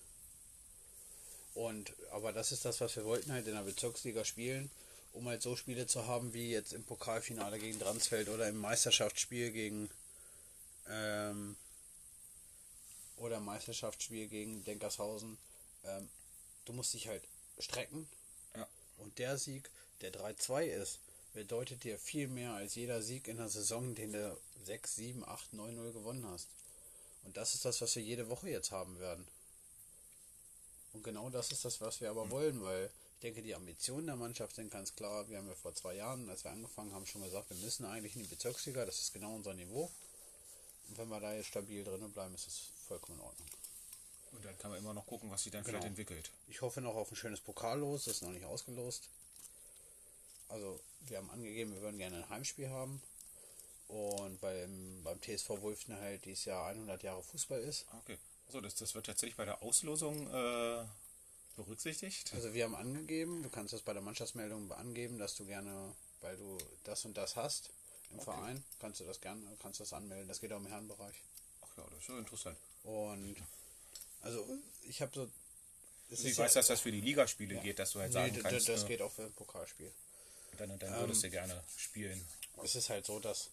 Aber das ist das, was wir wollten, halt in der Bezirksliga spielen, um halt so Spiele zu haben, wie jetzt im Pokalfinale gegen Dransfeld oder im Meisterschaftsspiel gegen Denkershausen. Du musst dich halt strecken. Ja. Und der Sieg, der 3-2 ist, bedeutet dir viel mehr als jeder Sieg in der Saison, den du 6, 7, 8, 9-0 gewonnen hast. Und das ist das, was wir jede Woche jetzt haben werden. Und genau das ist das, was wir aber wollen, weil ich denke, die Ambitionen der Mannschaft sind ganz klar. Wir haben ja vor 2 Jahren, als wir angefangen haben, schon gesagt, wir müssen eigentlich in die Bezirksliga. Das ist genau unser Niveau. Und wenn wir da jetzt stabil drinnen bleiben, ist das vollkommen in Ordnung. Und dann kann man immer noch gucken, was sich dann vielleicht entwickelt. Ich hoffe noch auf ein schönes Pokallos, das ist noch nicht ausgelost. Also wir haben angegeben, wir würden gerne ein Heimspiel haben. Und beim TSV Wulften halt dieses Jahr 100 Jahre Fußball ist. Okay. Also das wird tatsächlich bei der Auslosung berücksichtigt? Also wir haben angegeben, du kannst das bei der Mannschaftsmeldung angeben, dass du gerne, weil du das und das hast im Verein, kannst du das anmelden. Das geht auch im Herrenbereich. Ach ja, das ist so interessant. Und also ich habe so... Ich weiß, dass das für die Ligaspiele geht, dass du halt sagen kannst... Das geht auch für ein Pokalspiel. Dann würdest du gerne spielen. Es ist halt so, dass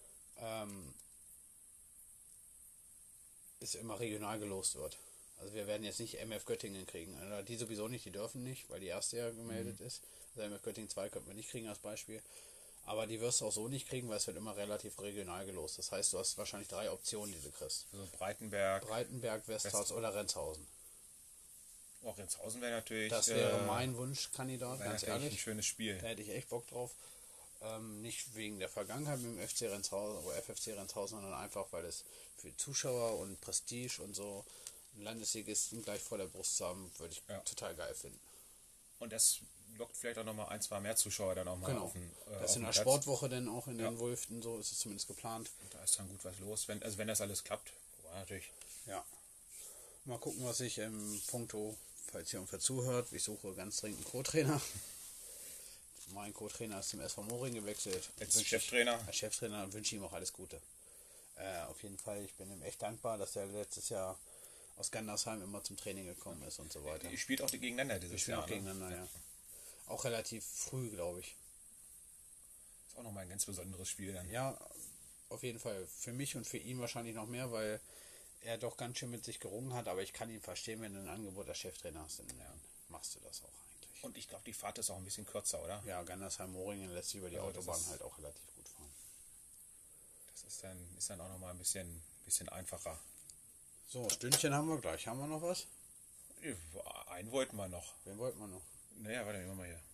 es immer regional gelost wird. Also wir werden jetzt nicht MF Göttingen kriegen. Also die sowieso nicht, die dürfen nicht, weil die erste ja gemeldet ist. Also MF Göttingen 2 könnten wir nicht kriegen als Beispiel. Aber die wirst du auch so nicht kriegen, weil es wird immer relativ regional gelost. Das heißt, du hast wahrscheinlich 3 Optionen, die du kriegst. Also Breitenberg, Westhaus oder Renzhausen. Auch Renzhausen wäre natürlich... Das wäre mein Wunschkandidat, ganz ehrlich. Ein schönes Spiel. Da hätte ich echt Bock drauf. Nicht wegen der Vergangenheit mit dem FC Renzhausen oder FFC Renzhausen, sondern einfach, weil es für Zuschauer und Prestige und so einen Landesligisten gleich vor der Brust zu haben, würde ich total geil finden. Und das lockt vielleicht auch nochmal 1, 2 mehr Zuschauer dann auch mal auf den das ist in der Sportwoche dann auch in den Wulften, so ist es zumindest geplant. Und da ist dann gut was los, wenn das alles klappt. Natürlich. Ja. Mal gucken, was ich im Punkto, falls ihr irgendwer zuhört, ich suche ganz dringend einen Co-Trainer. Mein Co-Trainer ist zum SV Moring gewechselt. Als Cheftrainer? Als Cheftrainer wünsche ich ihm auch alles Gute. Auf jeden Fall, ich bin ihm echt dankbar, dass er letztes Jahr aus Gandersheim immer zum Training gekommen ist und so weiter. Ihr spielt auch gegeneinander dieses Jahr. Auch gegeneinander, ja. Auch relativ früh, glaube ich. Ist auch nochmal ein ganz besonderes Spiel dann. Ja, auf jeden Fall. Für mich und für ihn wahrscheinlich noch mehr, weil er doch ganz schön mit sich gerungen hat. Aber ich kann ihn verstehen, wenn du ein Angebot als Cheftrainer hast, dann machst du das auch eigentlich. Und ich glaube, die Fahrt ist auch ein bisschen kürzer, oder? Ja, Gandersheim-Moringen lässt sich über die Autobahn halt auch relativ gut fahren. Das ist dann auch nochmal ein bisschen einfacher. So, Stündchen haben wir gleich. Haben wir noch was? Einen wollten wir noch. Wen wollten wir noch? Naja, warte, nehmen wir mal hier.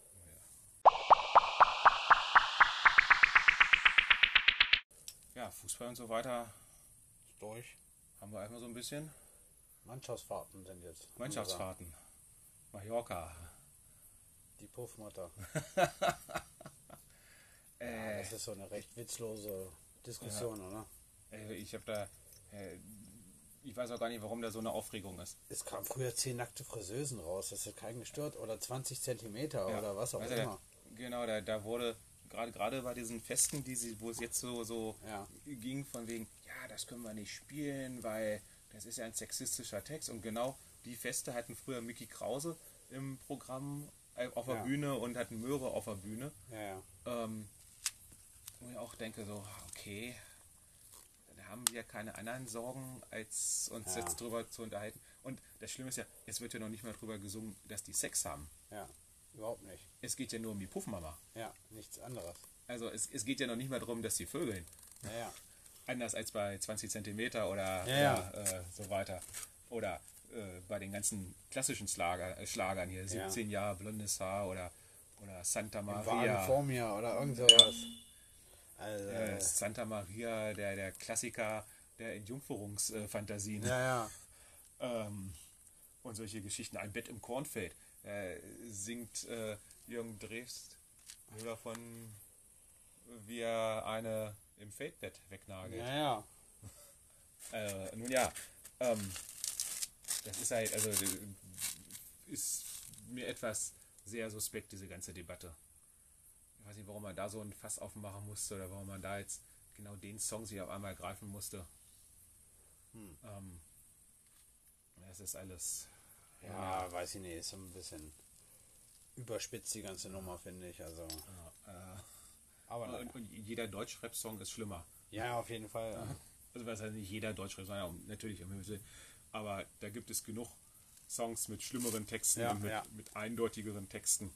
Ja, Fußball und so weiter. Durch. Haben wir einmal so ein bisschen. Mannschaftsfahrten sind jetzt. Mannschaftsfahrten. Mallorca. Die Puffmutter. Das ist so eine recht witzlose Diskussion, oder? Ich weiß auch gar nicht, warum da so eine Aufregung ist. Es kam früher 10 nackte Friseusen raus, das hat keinen gestört. Oder 20 Zentimeter oder was auch immer. Genau, da wurde gerade bei diesen Festen, wo es jetzt so ging, von wegen, ja, das können wir nicht spielen, weil das ist ja ein sexistischer Text. Und genau die Feste hatten früher Mickey Krause im Programm auf der Bühne und hatten Möhre auf der Bühne. Wo ich auch denke, so, okay, da haben wir keine anderen Sorgen, als uns jetzt drüber zu unterhalten. Und das Schlimme ist ja, es wird ja noch nicht mal drüber gesungen, dass die Sex haben. Ja, überhaupt nicht. Es geht ja nur um die Puffmama. Ja, nichts anderes. Also es geht ja noch nicht mal darum, dass die vögeln. Ja. Anders als bei 20 Zentimeter oder so weiter. Oder bei den ganzen klassischen Schlagern hier, 17 Jahre blondes Haar oder Santa Maria. Vor mir oder irgend sowas. Also, Santa Maria, der Klassiker der Entjungferungsfantasien. Und solche Geschichten. Ein Bett im Kornfeld. Singt Jürgen Drews davon, wie er eine im Feldbett wegnagelt. Nun ja, das ist halt, also ist mir etwas sehr suspekt, diese ganze Debatte. Ich weiß nicht, warum man da so ein Fass aufmachen musste oder warum man da jetzt genau den Song sich auf einmal greifen musste. Das ist alles... Ja, weiß ich nicht, ist so ein bisschen überspitzt die ganze Nummer, finde ich. Also. Aber und jeder Deutsch-Rap-Song ist schlimmer. Ja, auf jeden Fall. Also was heißt nicht jeder Deutsch-Rap-Song, natürlich, aber da gibt es genug Songs mit schlimmeren Texten und mit eindeutigeren Texten,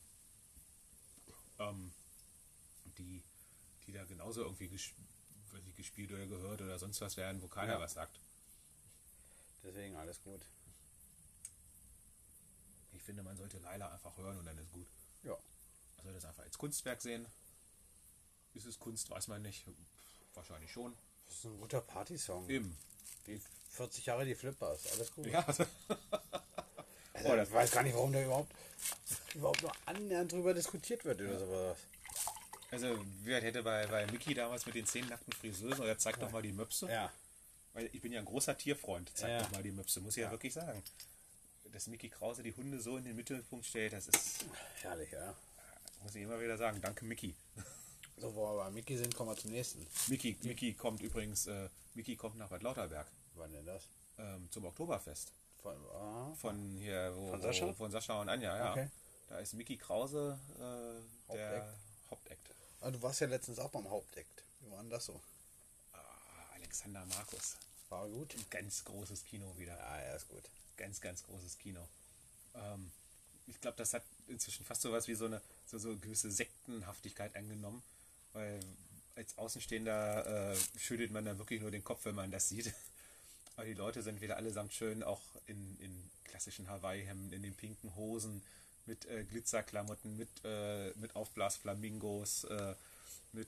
die da genauso irgendwie gespielt oder gehört oder sonst was werden, wo keiner was sagt. Deswegen alles gut. finde, man sollte Laila einfach hören und dann ist gut. Ja. Man sollte es einfach als Kunstwerk sehen. Ist es Kunst, weiß man nicht. Wahrscheinlich schon. Das ist ein guter Partysong. Eben. Wie 40 Jahre die Flippers, alles gut. Ja. Also, ich weiß gar nicht, warum da überhaupt noch annähernd drüber diskutiert wird oder sowas. Also, wer hätte bei Mickey damals mit den 10 nackten Friseusen, oder zeigt doch mal die Möpse. Ja. Weil ich bin ja ein großer Tierfreund. Zeigt doch mal die Möpse, muss ich ja wirklich sagen. Dass Mickey Krause die Hunde so in den Mittelpunkt stellt, das ist... Herrlich, ja. Muss ich immer wieder sagen. Danke, Mickey. So, wo wir bei Mickey sind, kommen wir zum nächsten. Mickey kommt übrigens, Mickey kommt nach Bad Lauterberg. Wann denn das? Zum Oktoberfest. Von hier, von Sascha? Von Sascha und Anja, ja. Okay. Da ist Mickey Krause der Hauptakt. Ah, du warst ja letztens auch beim Hauptakt. Wie war denn das so? Alexander Markus. War gut. Ein ganz großes Kino wieder. Ja, er ist gut. Ganz, ganz großes Kino. Ich glaube, das hat inzwischen fast so was wie so eine gewisse Sektenhaftigkeit angenommen, weil als Außenstehender schüttelt man dann wirklich nur den Kopf, wenn man das sieht. Aber die Leute sind wieder allesamt schön, auch in klassischen Hawaii-Hemden, in den pinken Hosen, mit Glitzerklamotten, mit Aufblas-Flamingos, mit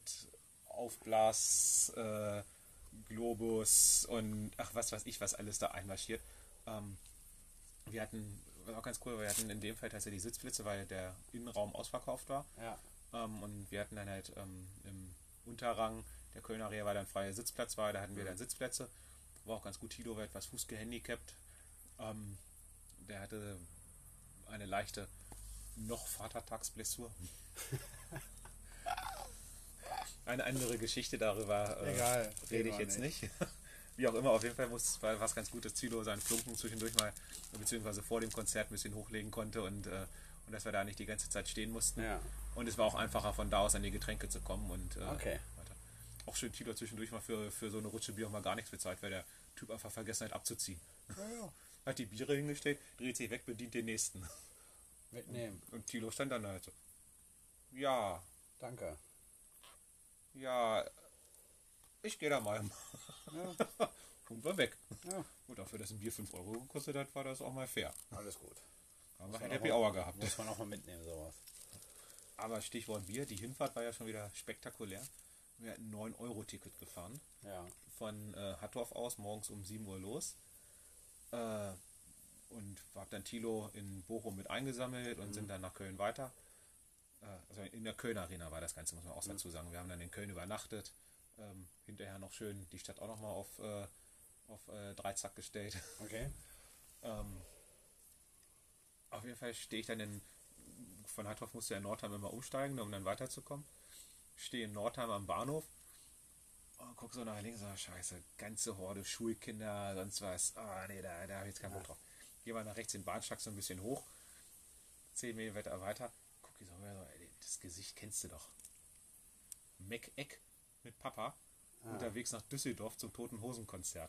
Aufblas-Globus und ach, was weiß ich, was alles da einmarschiert. Wir hatten, was auch ganz cool, wir hatten in dem Fall tatsächlich Sitzplätze, weil der Innenraum ausverkauft war. Ja. Und wir hatten dann halt im Unterrang der Kölner Rehe, weil dann freier Sitzplatz war, da hatten wir dann Sitzplätze. War auch ganz gut. Tilo war etwas fußgehandicapt. Der hatte eine leichte Vatertagsblessur. Eine andere Geschichte darüber rede ich jetzt nicht. Wie auch immer, auf jeden Fall war es ganz gut, dass Tilo seinen Flunken zwischendurch mal, beziehungsweise vor dem Konzert ein bisschen hochlegen konnte und dass wir da nicht die ganze Zeit stehen mussten. Ja. Und es war auch einfacher, von da aus an die Getränke zu kommen. Und okay. auch schön, Tilo zwischendurch mal für so eine Rutsche Bier auch mal gar nichts bezahlt, weil der Typ einfach vergessen hat abzuziehen. Ja. Hat die Biere hingestellt, dreht sich weg, bedient den nächsten. Mitnehmen. Und Tilo stand dann halt so. Ja. Danke. Ja. Ich gehe da mal. Ja. Und war weg. Ja. Und dafür, dass ein Bier 5 Euro gekostet hat, war das auch mal fair. Alles gut. Haben wir ein Happy Hour gehabt. Muss man auch mal mitnehmen, sowas. Aber Stichwort Bier, die Hinfahrt war ja schon wieder spektakulär. Wir hatten ein 9-Euro-Ticket gefahren. Ja. Von Hattorf aus, morgens um 7 Uhr los. Und habe dann Thilo in Bochum mit eingesammelt und sind dann nach Köln weiter. Also in der Köln Arena war das Ganze, muss man auch dazu sagen. Wir haben dann in Köln übernachtet. Hinterher noch schön die Stadt auch nochmal auf Dreizack gestellt. Okay. Auf jeden Fall stehe ich dann von Hattorf musste ja in Nordheim immer umsteigen, um dann weiterzukommen. Stehe in Nordheim am Bahnhof und gucke so nach links und sage, scheiße, ganze Horde, Schulkinder, sonst was. Nee, da habe ich jetzt keinen Bock drauf. Gehe mal nach rechts den Bahnsteig so ein bisschen hoch, 10 Meter weiter, gucke ich so, ey, das Gesicht kennst du doch. Meck-Eck mit Papa unterwegs nach Düsseldorf zum Toten Hosen Konzert.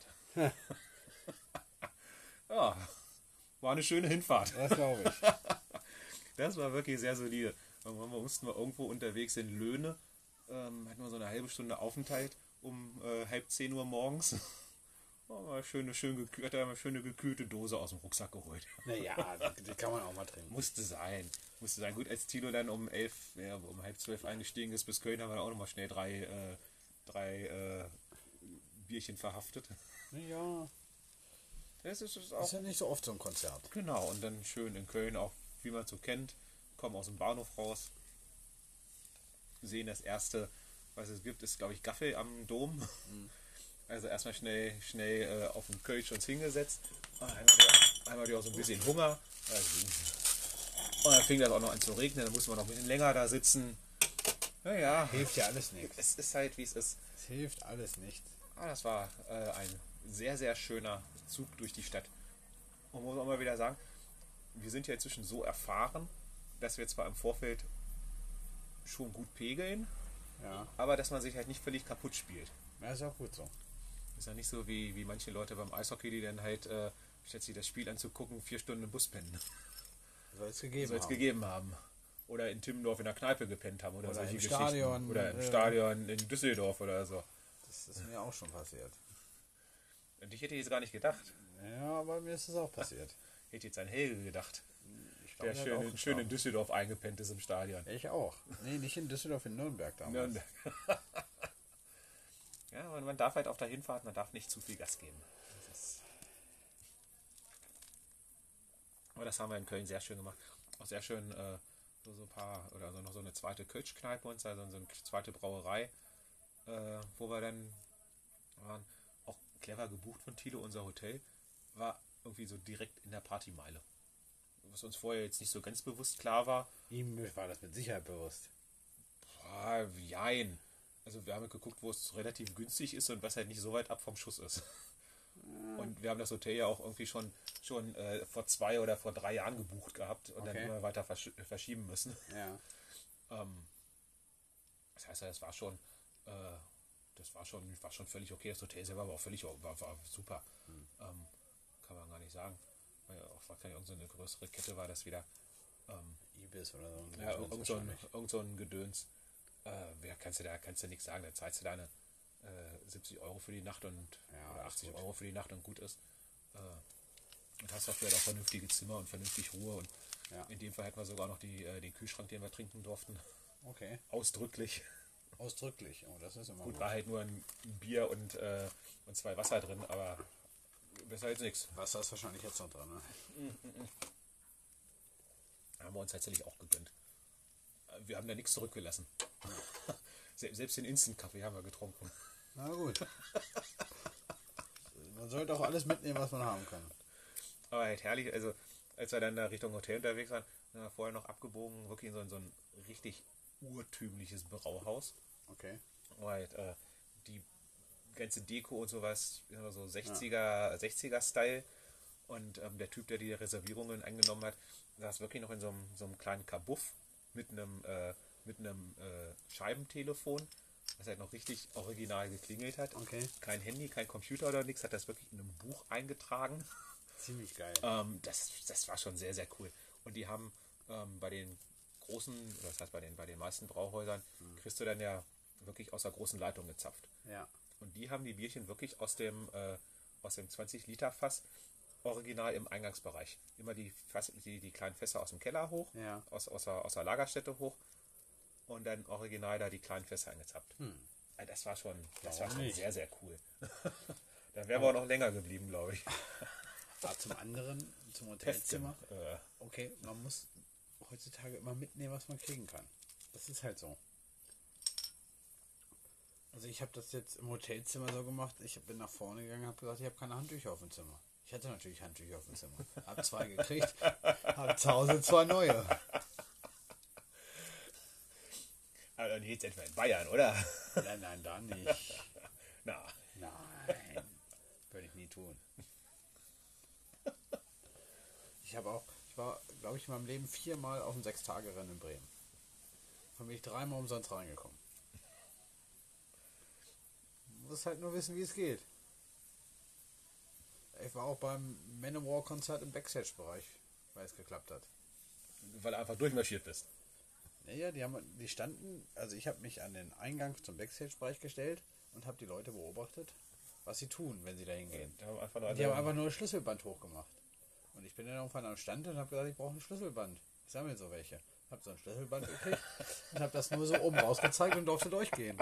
Ja, war eine schöne Hinfahrt. Das glaube ich. Das war wirklich sehr solide. Irgendwann mussten wir irgendwo unterwegs in Löhne, hatten wir so eine halbe Stunde Aufenthalt um 9:30 Uhr morgens. Mal schöne gekühlte Dose aus dem Rucksack geholt. Naja, die kann man auch mal trinken. Musste sein. Gut, als Tilo dann um 11:30 eingestiegen ist bis Köln, haben wir auch nochmal schnell drei Bierchen verhaftet. Ja. Das ist ja nicht so oft so ein Konzert. Genau, und dann schön in Köln auch, wie man es so kennt, kommen aus dem Bahnhof raus, sehen das erste, was es gibt, ist glaube ich Gaffel am Dom. Also erstmal schnell auf den Kölsch uns hingesetzt. Einmal auch so ein bisschen Hunger. Und dann fing das auch noch an zu regnen, dann musste man noch ein bisschen länger da sitzen. Naja. Hilft ja alles nichts. Es ist halt, wie es ist. Es hilft alles nicht. Das war ein sehr, sehr schöner Zug durch die Stadt. Und muss auch mal wieder sagen, wir sind ja inzwischen so erfahren, dass wir zwar im Vorfeld schon gut pegeln, aber dass man sich halt nicht völlig kaputt spielt. Ja, ist auch gut so. Ist ja nicht so wie manche Leute beim Eishockey, die dann halt, statt sich das Spiel anzugucken, 4 Stunden im Bus pennen. Soll es gegeben haben. Oder in Timmendorf in der Kneipe gepennt haben oder solche im Geschichten. Stadion, oder im Stadion in Düsseldorf oder so. Das ist mir auch schon passiert. Und ich hätte jetzt gar nicht gedacht. Ja, aber mir ist es auch passiert. Ich hätte jetzt an Helge gedacht. Ich Der schön in Düsseldorf eingepennt ist im Stadion. Ich auch. Nee, nicht in Düsseldorf, in Nürnberg damals. Nürnberg. Ja, und man darf halt auf der Hinfahrt, man darf nicht zu viel Gas geben. Aber das haben wir in Köln sehr schön gemacht. Auch sehr schön so ein paar, oder so noch so eine zweite Kölsch-Kneipe und so eine zweite Brauerei, wo wir dann waren. Auch clever gebucht von Thilo, unser Hotel, war irgendwie so direkt in der Partymeile. Was uns vorher jetzt nicht so ganz bewusst klar war. Ihm war das mit Sicherheit bewusst. Jein. Also wir haben geguckt, wo es relativ günstig ist und was halt nicht so weit ab vom Schuss ist. Und wir haben das Hotel ja auch irgendwie schon vor 2 oder vor 3 Jahren gebucht gehabt und dann immer weiter verschieben müssen. Ja. Das heißt, das war schon völlig okay. Das Hotel selber war auch war super. Kann man gar nicht sagen. Weil auch wahrscheinlich irgendeine größere Kette war das wieder. Ibis oder so. Ja, irgend so ein Gedöns. Kannst du nichts sagen. Da zahlst du deine 70 Euro für die Nacht oder 80 Euro für die Nacht und gut ist. Und hast dafür auch vernünftige Zimmer und vernünftig Ruhe. Und in dem Fall hatten wir sogar noch den Kühlschrank, den wir trinken durften. Okay. Ausdrücklich. Ausdrücklich. Oh, das ist immer gut. War halt nur ein Bier und 2 Wasser drin, aber besser als nichts. Wasser ist wahrscheinlich jetzt noch dran, ne? Haben wir uns tatsächlich auch gegönnt. Wir haben da nichts zurückgelassen. Selbst den Instant-Kaffee haben wir getrunken. Na gut. Man sollte auch alles mitnehmen, was man haben kann. Aber halt herrlich, also als wir dann da Richtung Hotel unterwegs waren, sind wir vorher noch abgebogen, wirklich in so ein richtig urtümliches Brauhaus. Okay. Wo halt die ganze Deko und sowas, so 60er-Style. Und der Typ, der die Reservierungen eingenommen hat, saß wirklich noch in so einem kleinen Kabuff mit einem Scheibentelefon, das halt noch richtig original geklingelt hat. Okay. Kein Handy, kein Computer oder nichts, hat das wirklich in einem Buch eingetragen. Ziemlich geil. Das war schon sehr, sehr cool. Und die haben bei den großen, das heißt bei den meisten Brauhäusern, kriegst du dann ja wirklich aus der großen Leitung gezapft. Ja. Und die haben die Bierchen wirklich aus dem 20-Liter-Fass original im Eingangsbereich. Immer die kleinen Fässer aus dem Keller hoch, aus der Lagerstätte hoch und dann original da die kleinen Fässer eingezappt. Das war schon sehr, sehr cool. Da wären wir auch noch länger geblieben, glaube ich. Zum anderen, zum Hotelzimmer. Okay, man muss heutzutage immer mitnehmen, was man kriegen kann. Das ist halt so. Also ich habe das jetzt im Hotelzimmer so gemacht, ich bin nach vorne gegangen und habe gesagt, ich habe keine Handtücher auf dem Zimmer. Ich hatte natürlich Handtücher auf dem Zimmer. Habe 2 gekriegt, habe zu Hause 2 neue. Aber dann jetzt etwa in Bayern, oder? Nein, da nicht. Nein, würde ich nie tun. Ich war, glaube ich, in meinem Leben 4-mal auf dem 6-Tage-Rennen in Bremen. Von mir 3-mal umsonst reingekommen. Man muss halt nur wissen, wie es geht. Ich war auch beim Manowar-Konzert im Backstage-Bereich, weil es geklappt hat. Weil du einfach durchmarschiert bist. Naja, die standen, also ich habe mich an den Eingang zum Backstage-Bereich gestellt und habe die Leute beobachtet, was sie tun, wenn sie da hingehen. Die haben einfach nur ein Schlüsselband hochgemacht. Und ich bin dann irgendwann am Stand und habe gesagt, ich brauche ein Schlüsselband. Ich sammle so welche. Habe so ein Schlüsselband gekriegt und habe das nur so oben rausgezeigt und durfte durchgehen.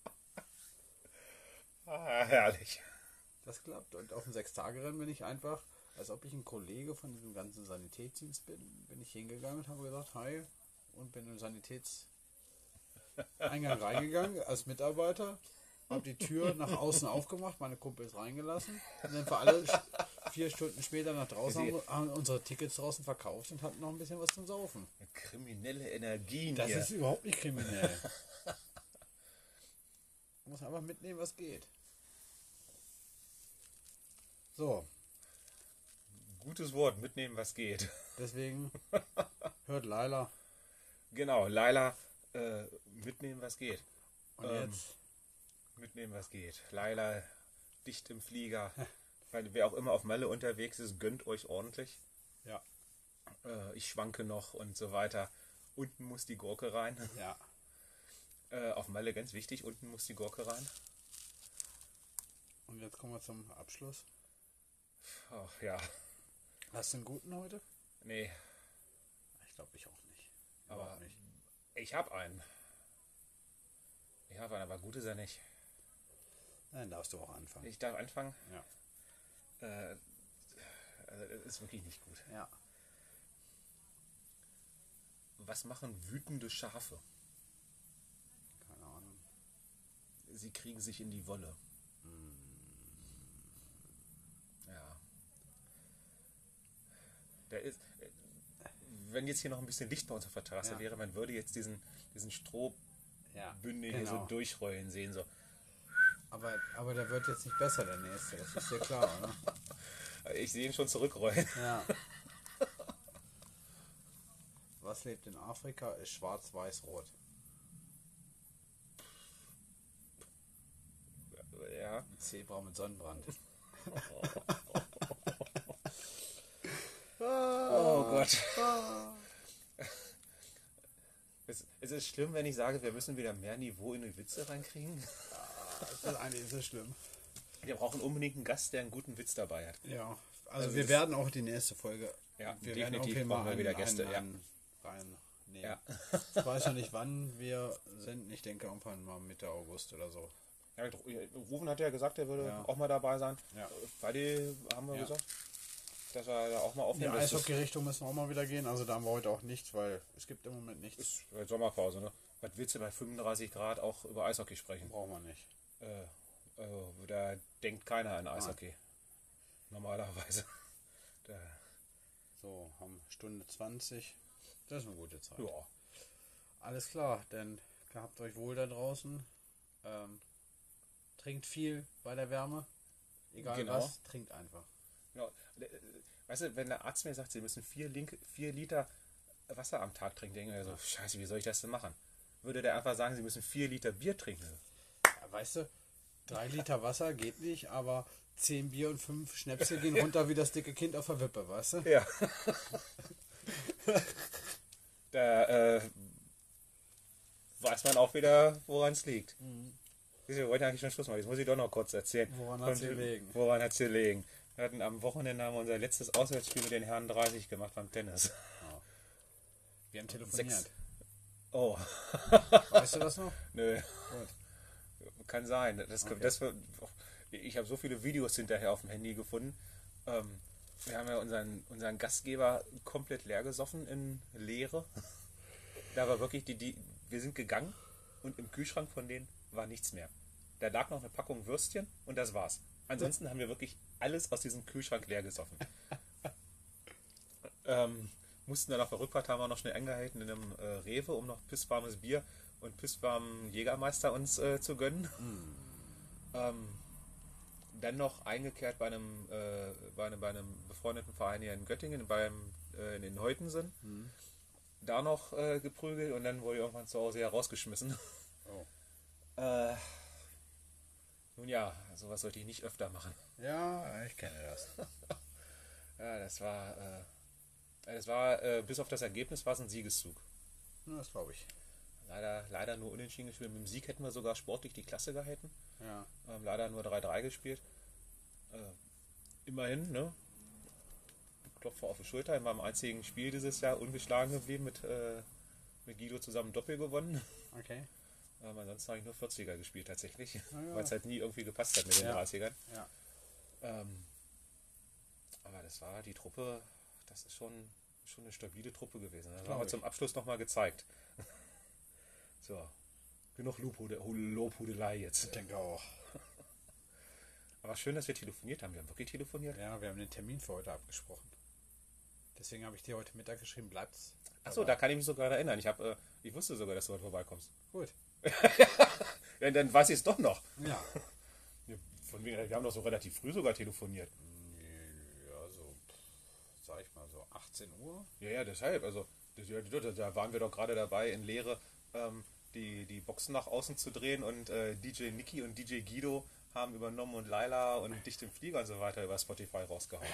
Herrlich. Das klappt. Und auf dem 6-Tage-Rennen bin ich einfach, als ob ich ein Kollege von diesem ganzen Sanitätsdienst bin ich hingegangen und habe gesagt, hi, und bin im Sanitätseingang reingegangen als Mitarbeiter, habe die Tür nach außen aufgemacht, meine Kumpels reingelassen und dann für alle 4 Stunden später nach draußen haben unsere Tickets draußen verkauft und hatten noch ein bisschen was zum Saufen. Kriminelle Energien. Das ist überhaupt nicht kriminell. Man muss einfach mitnehmen, was geht. So. Gutes Wort, mitnehmen, was geht. Deswegen hört Laila. Genau, Laila, mitnehmen, was geht. Und jetzt? Mitnehmen, was geht. Laila, dicht im Flieger. Weil wer auch immer auf Malle unterwegs ist, gönnt euch ordentlich. Ja. Ich schwanke noch und so weiter. Unten muss die Gurke rein. Ja. Auf Malle ganz wichtig, unten muss die Gurke rein. Und jetzt kommen wir zum Abschluss. Ach ja. Hast du einen guten heute? Nee. glaube ich auch nicht. Aber Überhaupt nicht. ich habe einen. Aber gut ist er nicht. Dann darfst du auch anfangen. Ich darf anfangen? Ja. Also das ist wirklich nicht gut. Ja. Was machen wütende Schafe? Keine Ahnung. Sie kriegen sich in die Wolle. Ja. Der ist, wenn jetzt hier noch ein bisschen Licht bei uns auf der Terrasse wäre, man würde jetzt diesen Strohbündel hier so durchrollen sehen. So. Aber der wird jetzt nicht besser, der nächste. Das ist ja klar, oder? Ich sehe ihn schon zurückrollen. Ja. Was lebt in Afrika, ist schwarz-weiß-rot. Ja. Ein Zebra mit Sonnenbrand. Oh Gott. Es ist schlimm, wenn ich sage, wir müssen wieder mehr Niveau in die Witze reinkriegen. Eigentlich ist es schlimm. Wir brauchen unbedingt einen Gast, der einen guten Witz dabei hat. Ja, also wir werden auch die nächste Folge. Ja, wir definitiv werden brauchen wir wieder Gäste. reinnehmen. Ja. Ich weiß noch nicht, wann wir senden. Ich denke irgendwann mal Mitte August oder so. Ja, Rufen hat ja gesagt, er würde auch mal dabei sein. Ja. Beide haben wir gesagt, dass er da auch mal In die aufnimmt. Eishockey-Richtung müssen wir auch mal wieder gehen. Also da haben wir heute auch nichts, weil es gibt im Moment nichts. Ist Sommerpause, ne? Was willst du bei 35 Grad auch über Eishockey sprechen? Brauchen wir nicht. Also, da denkt keiner an Eishockey. Normalerweise. So, haben Stunde 20. Das ist eine gute Zeit. Ja. Alles klar, dann gehabt euch wohl da draußen. Trinkt viel bei der Wärme. Egal was, trinkt einfach. Genau. Weißt du, wenn der Arzt mir sagt, sie müssen 4 Liter Wasser am Tag trinken, denke ich mir so, scheiße, wie soll ich das denn machen? Würde der einfach sagen, sie müssen 4 Liter Bier trinken? Ja, weißt du, 3 Liter Wasser geht nicht, aber 10 Bier und 5 Schnäpse gehen runter wie das dicke Kind auf der Wippe, weißt du? Ja. Da weiß man auch wieder, woran es liegt. Wir wollten eigentlich schon Schluss machen. Jetzt muss ich doch noch kurz erzählen. Woran hat es gelegen? Woran hat es gelegen? Wir hatten am Wochenende haben wir unser letztes Auswärtsspiel mit den Herren 30 gemacht beim Tennis. Oh. Wir haben telefoniert. 6. Oh. Weißt du das noch? Nö. Gut. Kann sein. Ich habe so viele Videos hinterher auf dem Handy gefunden. Wir haben ja unseren Gastgeber komplett leer gesoffen in Leere. Da war wirklich wir sind gegangen und im Kühlschrank von denen war nichts mehr. Da lag noch eine Packung Würstchen und das war's. Ansonsten haben wir wirklich alles aus diesem Kühlschrank leer gesoffen. Mussten dann auf der Rückfahrt, haben wir noch schnell angehalten in einem Rewe, um noch pisswarmes Bier und pisswarmen Jägermeister uns zu gönnen. Dann noch eingekehrt bei einem befreundeten Verein hier in Göttingen, in den Heutensen. Da noch geprügelt und dann wurde ich irgendwann zu Hause herausgeschmissen. Oh. Nun ja, sowas sollte ich nicht öfter machen. Ja, ich kenne das. Ja, das war bis auf das Ergebnis war es ein Siegeszug. Das glaube ich. Leider nur unentschieden gespielt. Mit dem Sieg hätten wir sogar sportlich die Klasse gehalten. Ja. Leider nur 3-3 gespielt. Immerhin, ne? Klopfer auf die Schulter. In meinem einzigen Spiel dieses Jahr ungeschlagen geblieben, mit Guido zusammen Doppel gewonnen. Okay. Ansonsten habe ich nur 40er gespielt tatsächlich, ja. weil es halt nie irgendwie gepasst hat mit den 30ern. Ja. Aber das war die Truppe, das ist schon eine stabile Truppe gewesen. Das haben wir zum Abschluss nochmal gezeigt. So, genug Lobhudelei jetzt. Ich denke auch. Aber schön, dass wir telefoniert haben. Wir haben wirklich telefoniert. Ja, wir haben den Termin für heute abgesprochen. Deswegen habe ich dir heute Mittag geschrieben, bleibt's. Achso, da kann ich mich sogar erinnern. Ich wusste sogar, dass du heute vorbeikommst. Gut. Ja, dann weiß ich es doch noch. Ja. Von wegen, wir haben doch so relativ früh sogar telefoniert. Ja, so, sag ich mal so 18 Uhr. Ja, deshalb. Also, da waren wir doch gerade dabei, in Lehre die Boxen nach außen zu drehen und DJ Niki und DJ Guido haben übernommen und Laila und Dicht im Flieger und so weiter über Spotify rausgehauen.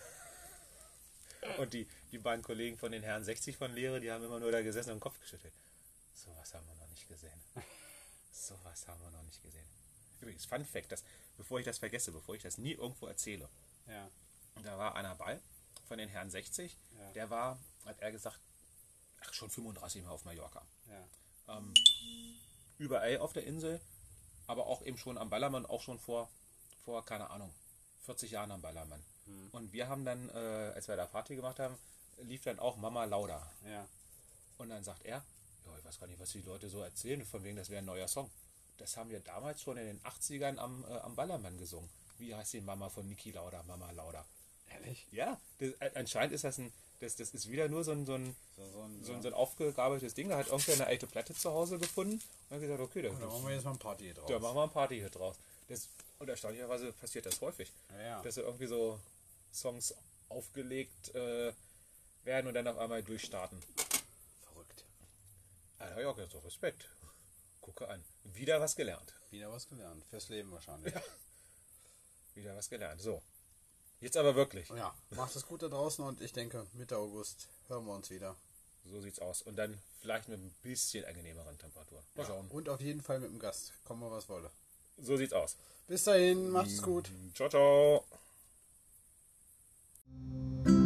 Und die beiden Kollegen von den Herren 60 von Lehre, die haben immer nur da gesessen und den Kopf geschüttelt. Sowas haben wir noch nicht gesehen. Sowas haben wir noch nicht gesehen. Übrigens, Fun Fact, bevor ich das vergesse, bevor ich das nie irgendwo erzähle. Ja. Und da war einer bei, von den Herren 60, Ja. der war, hat er gesagt, schon 35 Mal auf Mallorca. Ja. Überall auf der Insel, aber auch eben schon am Ballermann, auch schon vor keine Ahnung, 40 Jahren am Ballermann. Und wir haben dann, als wir da Party gemacht haben, lief dann auch Mama Lauda. Ja. Und dann sagt er, ja, ich weiß gar nicht, was die Leute so erzählen, von wegen, das wäre ein neuer Song. Das haben wir damals schon in den 80ern am Ballermann gesungen. Wie heißt die Mama von Niki Lauda, Mama Lauda? Ehrlich? Ja, anscheinend ist das das ist wieder nur so ein aufgegabeltes Ding. Da hat irgendwer eine alte Platte zu Hause gefunden und hat gesagt, okay, da machen wir jetzt mal ein Party draus. Da machen wir ein Party hier draus. Und erstaunlicherweise passiert das häufig. Ja. Dass so irgendwie so Songs aufgelegt werden und dann auf einmal durchstarten. Verrückt. Da habe ich auch gesagt, so Respekt. Gucke an. Wieder was gelernt. Wieder was gelernt. Fürs Leben wahrscheinlich. Ja. Wieder was gelernt. So. Jetzt aber wirklich. Ja, macht es gut da draußen und ich denke, Mitte August hören wir uns wieder. So sieht's aus. Und dann vielleicht mit ein bisschen angenehmeren Temperaturen. Mal schauen. Und auf jeden Fall mit dem Gast. Kommen wir, was wolle. So sieht's aus. Bis dahin, macht's gut. Ciao, ciao.